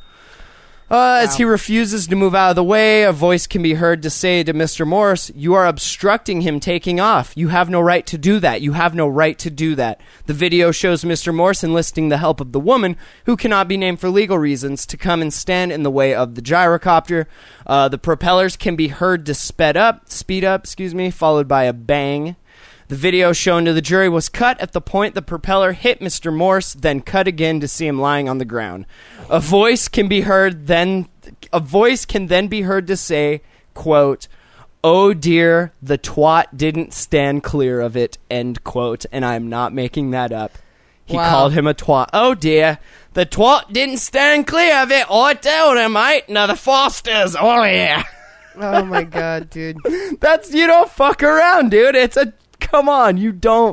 Uh, as he refuses to move out of the way, a voice can be heard to say to Mister Morse, you are obstructing him taking off. You have no right to do that. You have no right to do that. The video shows Mister Morse enlisting the help of the woman, who cannot be named for legal reasons, to come and stand in the way of the gyrocopter. Uh, the propellers can be heard to sped up, speed up, excuse me, followed by a bang. The video shown to the jury was cut at the point the propeller hit Mister Morse, then cut again to see him lying on the ground. A voice can be heard then a voice can then be heard to say, quote, "Oh dear, the twat didn't stand clear of it," end quote, and I'm not making that up. He Wow. called him a twat. Oh dear, the twat didn't stand clear of it. I told him, mate. Now the Fosters. Oh yeah. Oh, my God, dude. That's, you don't fuck around, dude. It's a, come on, you don't.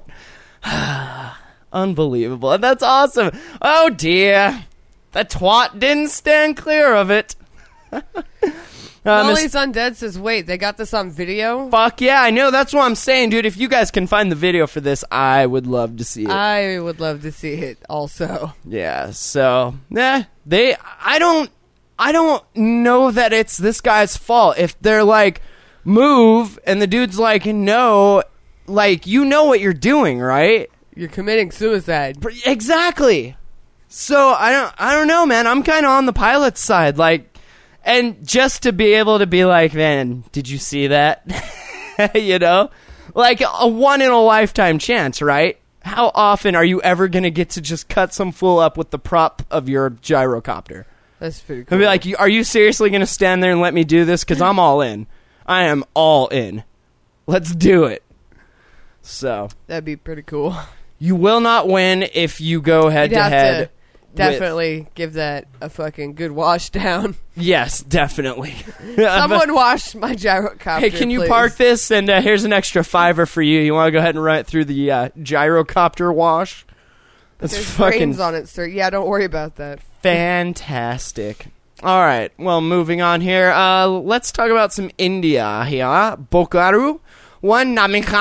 Unbelievable. And that's awesome. Oh dear, the twat didn't stand clear of it. uh, Molly's Undead says, wait, they got this on video? Fuck yeah, I know. That's what I'm saying, dude. If you guys can find the video for this, I would love to see it. I would love to see it also. Yeah, so, nah, they, I don't, I don't know that it's this guy's fault. If they're like, move, and the dude's like, no, like, you know what you're doing, right? You're committing suicide. Exactly. So I don't, I don't know, man. I'm kind of on the pilot's side, like, and just to be able to be like, man, did you see that? You know, like a one in a lifetime chance, right? How often are you ever gonna get to just cut some fool up with the prop of your gyrocopter? That's pretty cool. I'd be like, are you seriously gonna stand there and let me do this? Because I'm all in. I am all in. Let's do it. So That'd be pretty cool. you will not win if you go head You'd to have head. to definitely give that a fucking good wash down. Yes, definitely. Someone wash my gyrocopter. Hey, can you please. park this? And uh, here's an extra fiver for you. You want to go ahead and run it through the uh, gyrocopter wash? That's There's fucking brains on it, sir. Yeah, don't worry about that. fantastic. All right, well, moving on here. Uh, let's talk about some India here. Bokaru, one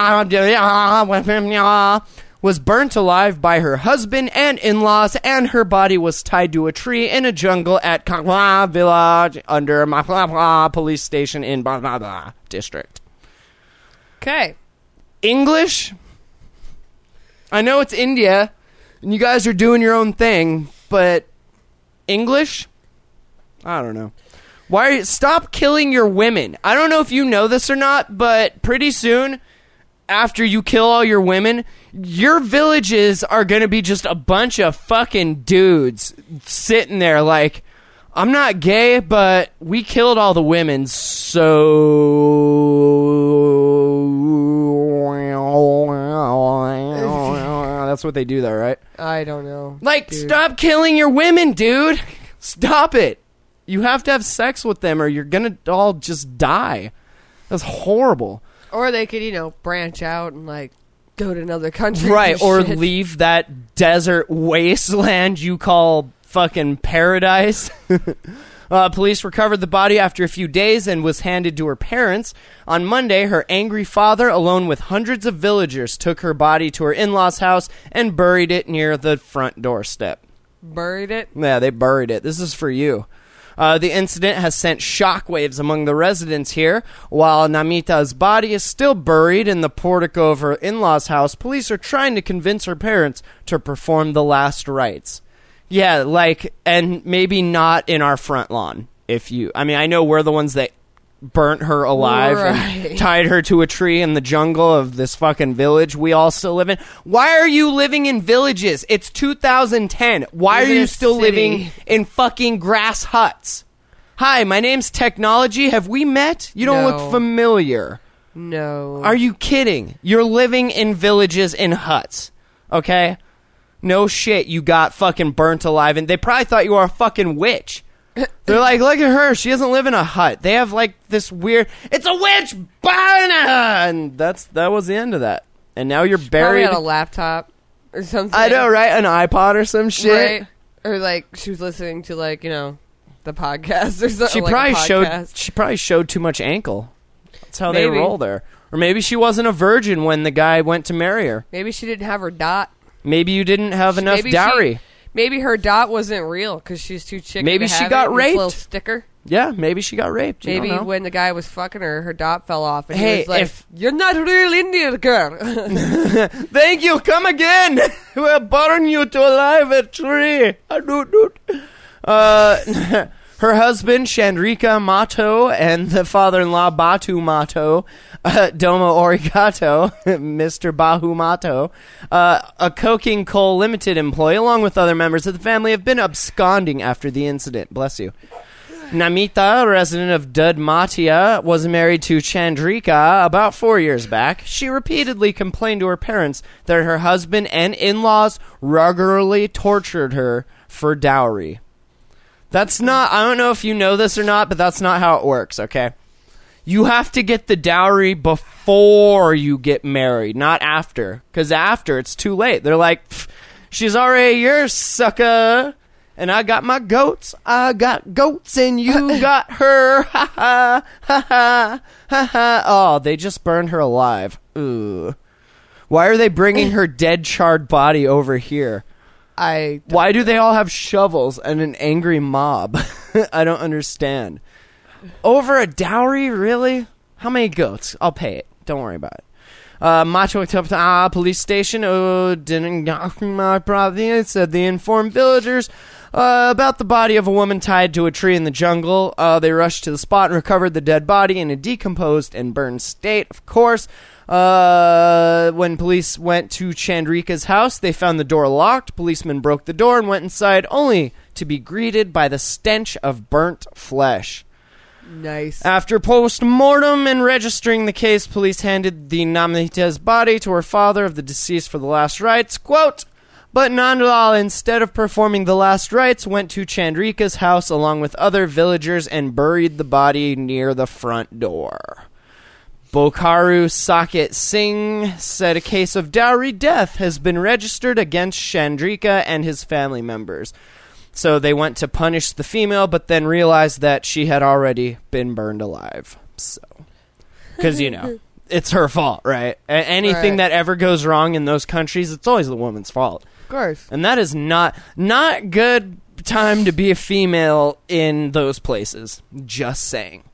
Namika was burnt alive by her husband and in-laws, and her body was tied to a tree in a jungle at Kangwa village under Mahla police station in Bangla district. Okay. English? I know it's India, and you guys are doing your own thing, but English? I don't know. Why are you, stop killing your women. I don't know if you know this or not, but pretty soon, after you kill all your women, your villages are going to be just a bunch of fucking dudes sitting there like, I'm not gay, but we killed all the women, so... That's what they do there, right? I don't know. Like, dude. stop killing your women, dude. Stop it. You have to have sex with them or you're going to all just die. That's horrible. Or they could, you know, branch out and, like, go to another country. Right, or shit. leave that desert wasteland you call fucking paradise. uh, police recovered the body after a few days and was handed to her parents. On Monday, her angry father, along with hundreds of villagers, took her body to her in-laws' house and buried it near the front doorstep. Buried it? Yeah, they buried it. This is for you. Uh, the incident has sent shockwaves among the residents here. While Namita's body is still buried in the portico of her in-laws' house, police are trying to convince her parents to perform the last rites. Yeah, like, and maybe not in our front lawn. If you, I mean, I know we're the ones that burnt her alive Right. and tied her to a tree in the jungle of this fucking village we all still live in. Why are you living in villages? It's two thousand ten. Why Live are in you a still city. living in fucking grass huts? Hi, my name's Technology. Have we met? You don't No. look familiar. No. Are you kidding? You're living in villages in huts. Okay? No shit, you got fucking burnt alive, and they probably thought you were a fucking witch. They're like, look at her, she doesn't live in a hut. They have like this weird, it's a witch, burn her! And that's that was the end of that. And now you're Probably buried. on a laptop or something. I know, right? An iPod or some shit. Right? Or like she was listening to like, you know, the podcast or something. She like a probably showed. podcast. She probably showed too much ankle. That's how Maybe. they roll there. Or maybe she wasn't a virgin when the guy went to marry her. Maybe she didn't have her dot. Maybe you didn't have enough Maybe dowry. She, maybe her dot wasn't real because she's too chicken. Maybe to she have got it, and raped. This little sticker. Yeah, maybe she got raped. You Maybe don't know. when the guy was fucking her, her dot fell off, and Hey, he was like, if- "You're not a real Indian girl." Thank you. Come again. We'll burn you to alive a tree. Ah, doot, doot. Uh, her husband, Chandrika Mato, and the father-in-law, Batu Mato, uh, Domo Origato, Mister Bahu Mato, uh, a coking coal limited employee, along with other members of the family, have been absconding after the incident. Bless you. Namita, a resident of Dudmatia, was married to Chandrika about four years back. She repeatedly complained to her parents that her husband and in-laws regularly tortured her for dowry. That's not, I don't know if you know this or not, but that's not how it works, okay? You have to get the dowry before you get married, not after. Because after, it's too late. They're like, she's already yours, sucker. And I got my goats. I got goats and you got her. Ha ha. Ha ha. Ha ha. Oh, they just burned her alive. Ooh. Why are they bringing her dead, charred body over here? I Why do they all have shovels and an angry mob? I don't understand. Over a dowry, really? How many goats? I'll pay it. Don't worry about it. Uh, Macho Tapa police station. Oh, didn't my province said the informed villagers uh, about the body of a woman tied to a tree in the jungle. Uh, they rushed to the spot and recovered the dead body in a decomposed and burned state. Of course, uh, when police went to Chandrika's house, they found the door locked. Policemen broke the door and went inside, only to be greeted by the stench of burnt flesh. Nice. After post-mortem and registering the case, police handed the Namnita's body to her father of the deceased for the last rites. Quote, but Nandlal, instead of performing the last rites, went to Chandrika's house along with other villagers and buried the body near the front door. Bokharu Saket Singh said a case of dowry death has been registered against Chandrika and his family members. So they went to punish the female, but then realized that she had already been burned alive. So, because, you know, it's her fault, right? A- anything Right. that ever goes wrong in those countries, it's always the woman's fault. Of course. And that is not not good time to be a female in those places. Just saying.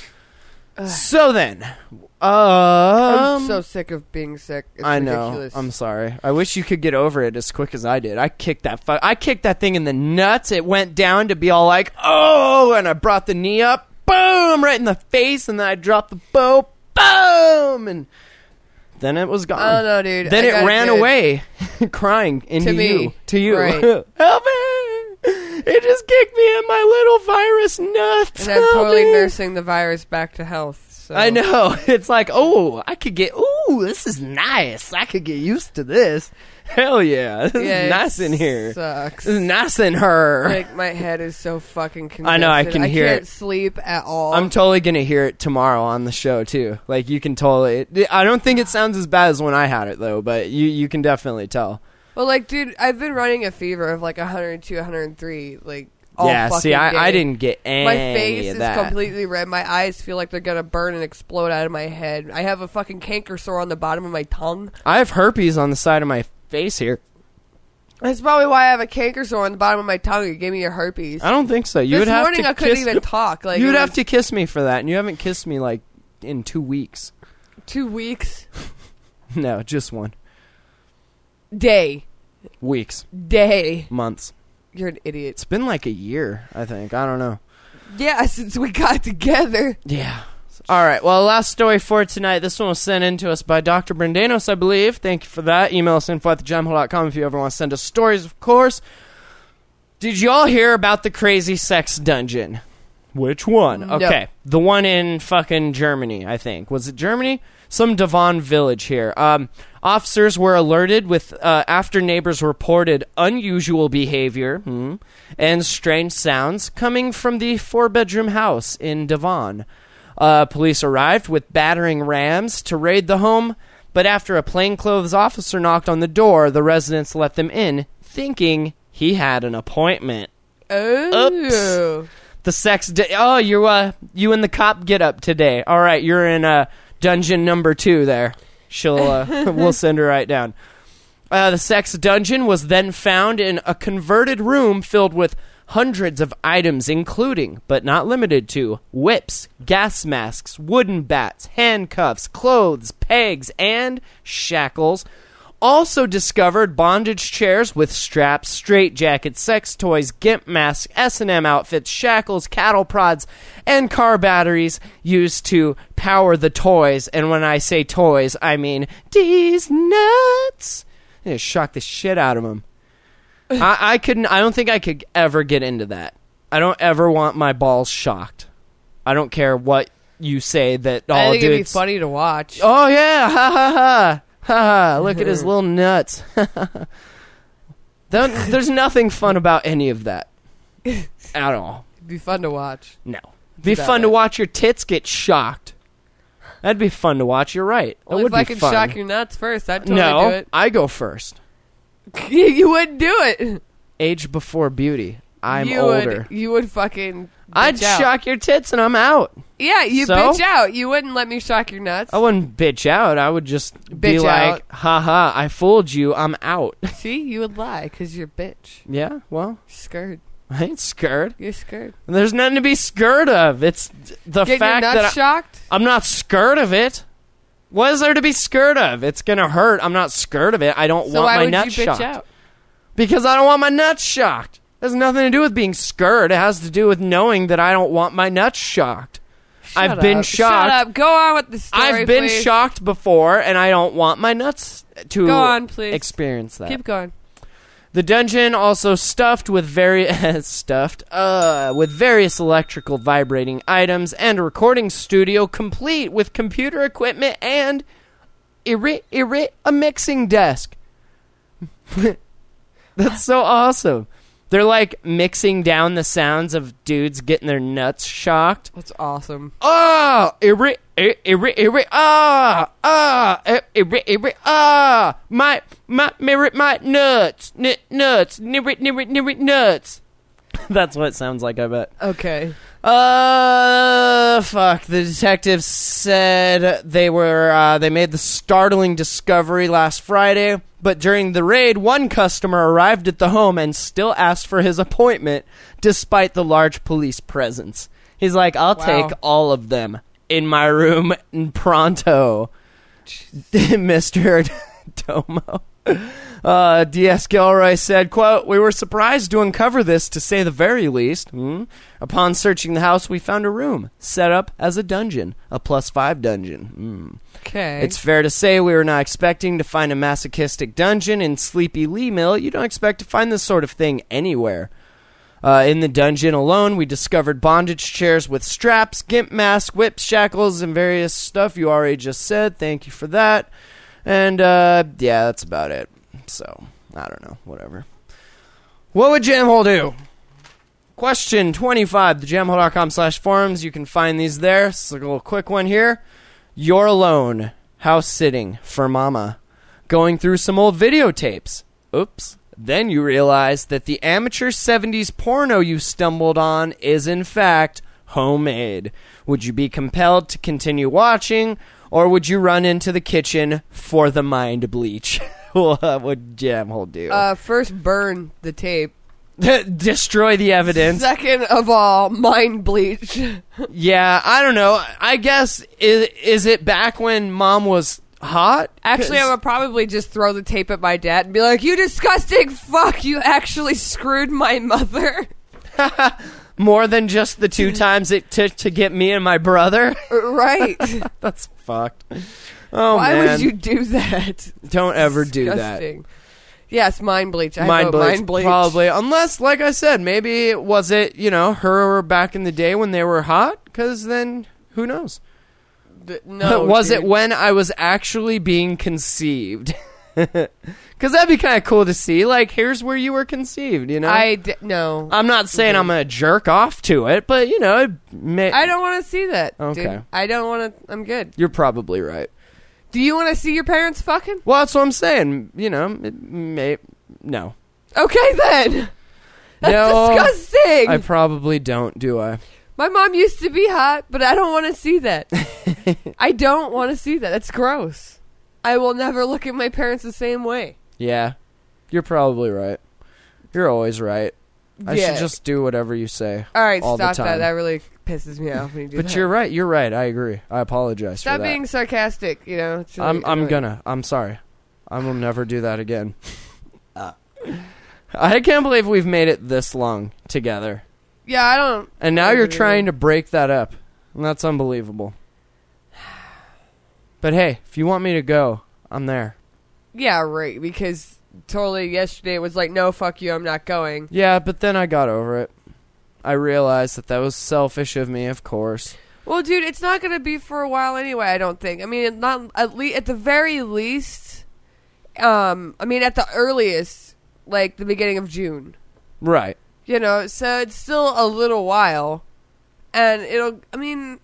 So then, um, I'm so sick of being sick. It's I know. ridiculous. I'm sorry. I wish you could get over it as quick as I did. I kicked that. Fu- I kicked that thing in the nuts. It went down to be all like, oh, and I brought the knee up, boom, right in the face, and then I dropped the bow, boom, and then it was gone. I don't know, dude. Then I it got ran good. away, crying into To me. you, to you. Right. Help me! It just kicked me in my little virus nuts. And I'm Help totally me. nursing the virus back to health. So. I know. It's like, oh, I could get, ooh, this is nice. I could get used to this. Hell yeah. This Yeah, is it nice in here. Sucks. This is nice in her. Like, my head is so fucking congested. I know, I can hear I can't it. sleep at all. I'm totally going to hear it tomorrow on the show, too. Like, you can totally, I don't think it sounds as bad as when I had it, though, but you, you can definitely tell. well, like, dude, I've been running a fever of, like, one hundred two, one hundred three, like, all yeah, fucking see, I, day. I didn't get any My face of is that. completely red. My eyes feel like they're gonna burn and explode out of my head. I have a fucking canker sore on the bottom of my tongue. I have herpes on the side of my face here. That's probably why I have a canker sore on the bottom of my tongue. You gave me your herpes. I don't think so. You this would have morning to I couldn't kiss, even talk. Like you would it have was to kiss me for that, and you haven't kissed me, like, in two weeks. two weeks. No, just one. Day. Weeks. Day. Months. You're an idiot. It's been like a year, I think. I don't know. Yeah, since we got together. Yeah. All right. Well, last story for tonight. This one was sent in to us by Doctor Brendanos, I believe. Thank you for that. Email us info at the gemhole dot com if you ever want to send us stories, of course. Did you all hear about the crazy sex dungeon? Which one? No. Okay. The one in fucking Germany, I think. Was it Germany? Some Devon village here. Um, officers were alerted with uh, after neighbors reported unusual behavior hmm, and strange sounds coming from the four-bedroom house in Devon. Uh, police arrived with battering rams to raid the home, but after a plainclothes officer knocked on the door, the residents let them in, thinking he had an appointment. Oh. The sex. Di- oh, you uh, you and the cop get up today. All right, you're in uh, dungeon number two. There, she'll. Uh, we'll send her right down. Uh, the sex dungeon was then found in a converted room filled with hundreds of items, including, but not limited to, whips, gas masks, wooden bats, handcuffs, clothes, pegs, and shackles. Also discovered bondage chairs with straps, straitjackets, sex toys, gimp masks, S and M outfits, shackles, cattle prods, and car batteries used to power the toys. And when I say toys, I mean these nuts. It shocked the shit out of them. I, I couldn't. I don't think I could ever get into that. I don't ever want my balls shocked. I don't care what you say that all I think it'd be dudes. funny to watch. Oh yeah, ha ha ha. Ha, look at his little nuts. Don't- There's nothing fun about any of that. At all. It'd be fun to watch. No. It'd be about fun to it. watch your tits get shocked. That'd be fun to watch, you're right. That Well, would if I be can fun. shock your nuts first, I'd totally no, do it. I go first. You wouldn't do it. Age before beauty. I'm you older. Would, you would fucking. I'd bitch out. shock your tits and I'm out. Yeah, you So? bitch out. You wouldn't let me shock your nuts. I wouldn't bitch out. I would just be Bitch like, haha, I fooled you. I'm out. See, you would lie because you're a bitch. Yeah, well, You're scared. I ain't scared. You're scared. There's nothing to be scared of. It's the Getting fact your that nuts I, shocked? I'm not scared of it. What is there to be scared of? It's gonna hurt. I'm not scared of it. I don't So want why my would nuts you bitch shocked. out? Because I don't want my nuts shocked. It has nothing to do with being scared. It has to do with knowing that I don't want my nuts shocked. I've Shut been up. shocked. Shut up. Go on with the story, I've been please. shocked before, and I don't want my nuts to Go on, please. experience that. Keep going. The dungeon also stuffed with very stuffed uh with various electrical vibrating items and a recording studio complete with computer equipment and iri- iri- a mixing desk. That's so awesome. They're like mixing down the sounds of dudes getting their nuts shocked. That's awesome. Ah, iri, iri, iri, iri, ah, ah, iri, iri, ah, my, my, my, my nuts, n- nuts, niri, niri, niri, nuts. That's what it sounds like, I bet. Okay. Uh, fuck. The detectives said they were, uh, they made the startling discovery last Friday, but during the raid, one customer arrived at the home and still asked for his appointment, despite the large police presence. He's like, I'll Wow. take all of them in my room pronto, Mister Domo. Uh, D S. Gilroy said, quote, "We were surprised to uncover this, to say the very least. Hmm? Upon searching the house, we found a room set up as a dungeon, a plus five dungeon. Hmm. Okay. It's fair to say we were not expecting to find a masochistic dungeon in Sleepy Lee Mill. You don't expect to find this sort of thing anywhere. Uh, in the dungeon alone, we discovered bondage chairs with straps, gimp masks, whips, shackles, and various stuff you already just said. Thank you for that. And, uh, yeah, that's about it. So, I don't know. Whatever. What would Jamhole do? Question twenty-five, the jamhole dot com slash forums. You can find these there. It's like a little quick one here. You're alone, house sitting for mama, going through some old videotapes. Oops. Then you realize that the amateur seventies porno you stumbled on is in fact homemade. Would you be compelled to continue watching, or would you run into the kitchen for the mind bleach? What would Jamhole do? uh, first burn the tape. Destroy the evidence. Second of all, mind bleach. Yeah, I don't know. I guess, is, is it back when mom was hot? Actually, I 'Cause- would probably just throw the tape at my dad and be like, "You disgusting fuck! You actually screwed my mother." more than just the two times it took to get me and my brother. Right. That's fucked. Oh, Why man. would you do that? Don't ever do that. Disgusting. Yes, mind bleach. I Mind vote bleach, mind bleach. probably. Unless, like I said, maybe it was it, you know, her back in the day when they were hot? Because then, who knows? D- no, was it dude. when I was actually being conceived? Because that'd be kind of cool to see. Like, here's where you were conceived, you know? I d- no. I'm not saying I'm going to jerk off to it, but, you know, it may- I don't want to see that. Okay. Dude. I don't want to. I'm good. you're probably right. Do you want to see your parents fucking? Well, that's what I'm saying. You know, it may... No. Okay then. That's No, disgusting. I probably don't, do I? My mom used to be hot, but I don't want to see that. I don't want to see that. That's gross. I will never look at my parents the same way. Yeah. You're probably right. You're always right. I Yeah. should just do whatever you say. All right, all stop the time. that. That really pisses me off when you do But that. you're right. You're right. I agree. I apologize Stop for that. being sarcastic. You know. It's really I'm I'm annoying. gonna. I'm sorry. I will never do that again. I can't believe we've made it this long together. Yeah, I don't. And now I you're really trying to don't. break that up. And that's unbelievable. But hey, if you want me to go, I'm there. Yeah, right. Because totally yesterday it was like, no, fuck you, I'm not going. Yeah, but then I got over it. I realized that that was selfish of me, of course. Well, dude, it's not going to be for a while anyway, I don't think. I mean, not at least at the very least, um, I mean, at the earliest, like the beginning of June. Right. You know, so it's still a little while. And it'll, I mean,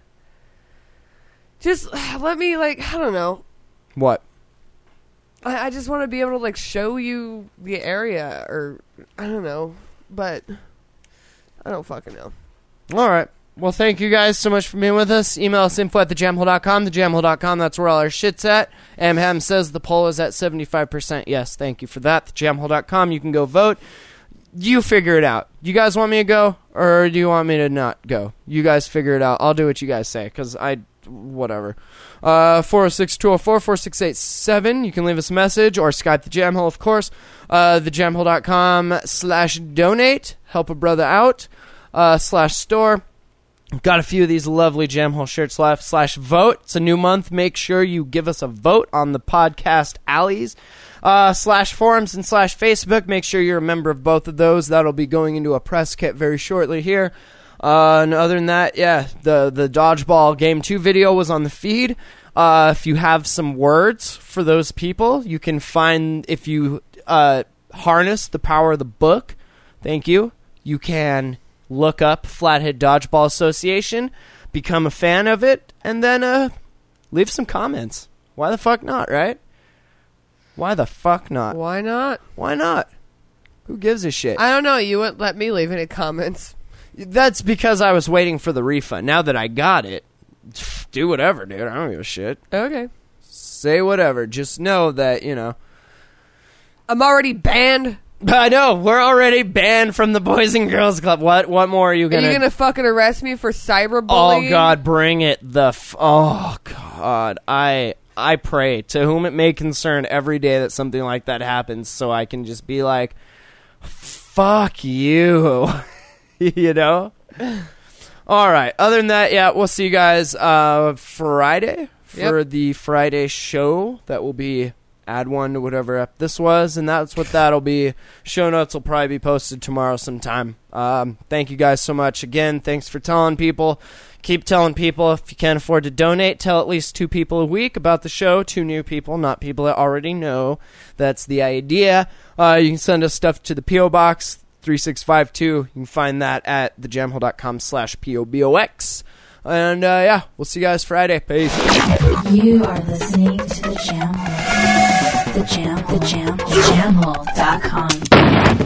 just let me, like, I don't know. What? I, I just want to be able to, like, show you the area, or, I don't know. But, I don't fucking know. All right. Well, thank you guys so much for being with us. Email us info at the jamhole dot com. the jamhole dot com, that's where all our shit's at. Amham says the poll is at seventy-five percent. Yes, thank you for that. the jamhole dot com, you can go vote. You figure it out. You guys want me to go, or do you want me to not go? You guys figure it out. I'll do what you guys say, because I, whatever. Uh, four oh six, two oh four, four six eight seven. You can leave us a message or Skype the Jam Hole, of course. Uh, thejamhole.com slash donate. Help a brother out. Uh, slash store. Got a few of these lovely Jam Hole shirts left. Slash vote. It's a new month. Make sure you give us a vote on the podcast alleys. Uh, slash forums and slash Facebook. Make sure you're a member of both of those. That'll be going into a press kit very shortly here. Uh, and other than that, yeah, the, the Dodgeball Game two video was on the feed. Uh, if you have some words for those people, you can find, if you uh, harness the power of the book, thank you, you can look up Flathead Dodgeball Association, become a fan of it, and then uh, leave some comments. Why the fuck not, right? Why the fuck not? Why not? Why not? Who gives a shit? I don't know. You wouldn't let me leave any comments. That's because I was waiting for the refund. Now that I got it, do whatever, dude. I don't give a shit. Okay. Say whatever. Just know that, you know. I'm already banned. I know. We're already banned from the Boys and Girls Club. What What more are you going to... Are you going to fucking arrest me for cyberbullying? Oh, God, bring it. The f- Oh, God. I... I pray to whom it may concern every day that something like that happens so I can just be like, fuck you. You know? All right. Other than that, yeah, we'll see you guys uh, Friday for Yep. the Friday show. That will be add one to whatever app this was, and that's what that'll be. Show notes will probably be posted tomorrow sometime. Um, thank you guys so much. Again, thanks for telling people. Keep telling people. If you can't afford to donate, tell at least two people a week about the show. Two new people, not people that already know. That's the idea. Uh, you can send us stuff to the P O Box three six five two. You can find that at thejamhole.com slash P O B O X. And, uh, yeah, we'll see you guys Friday. Peace. You are listening to The Jam Hole. The Jam, The Jam, The Jam Hole dot com.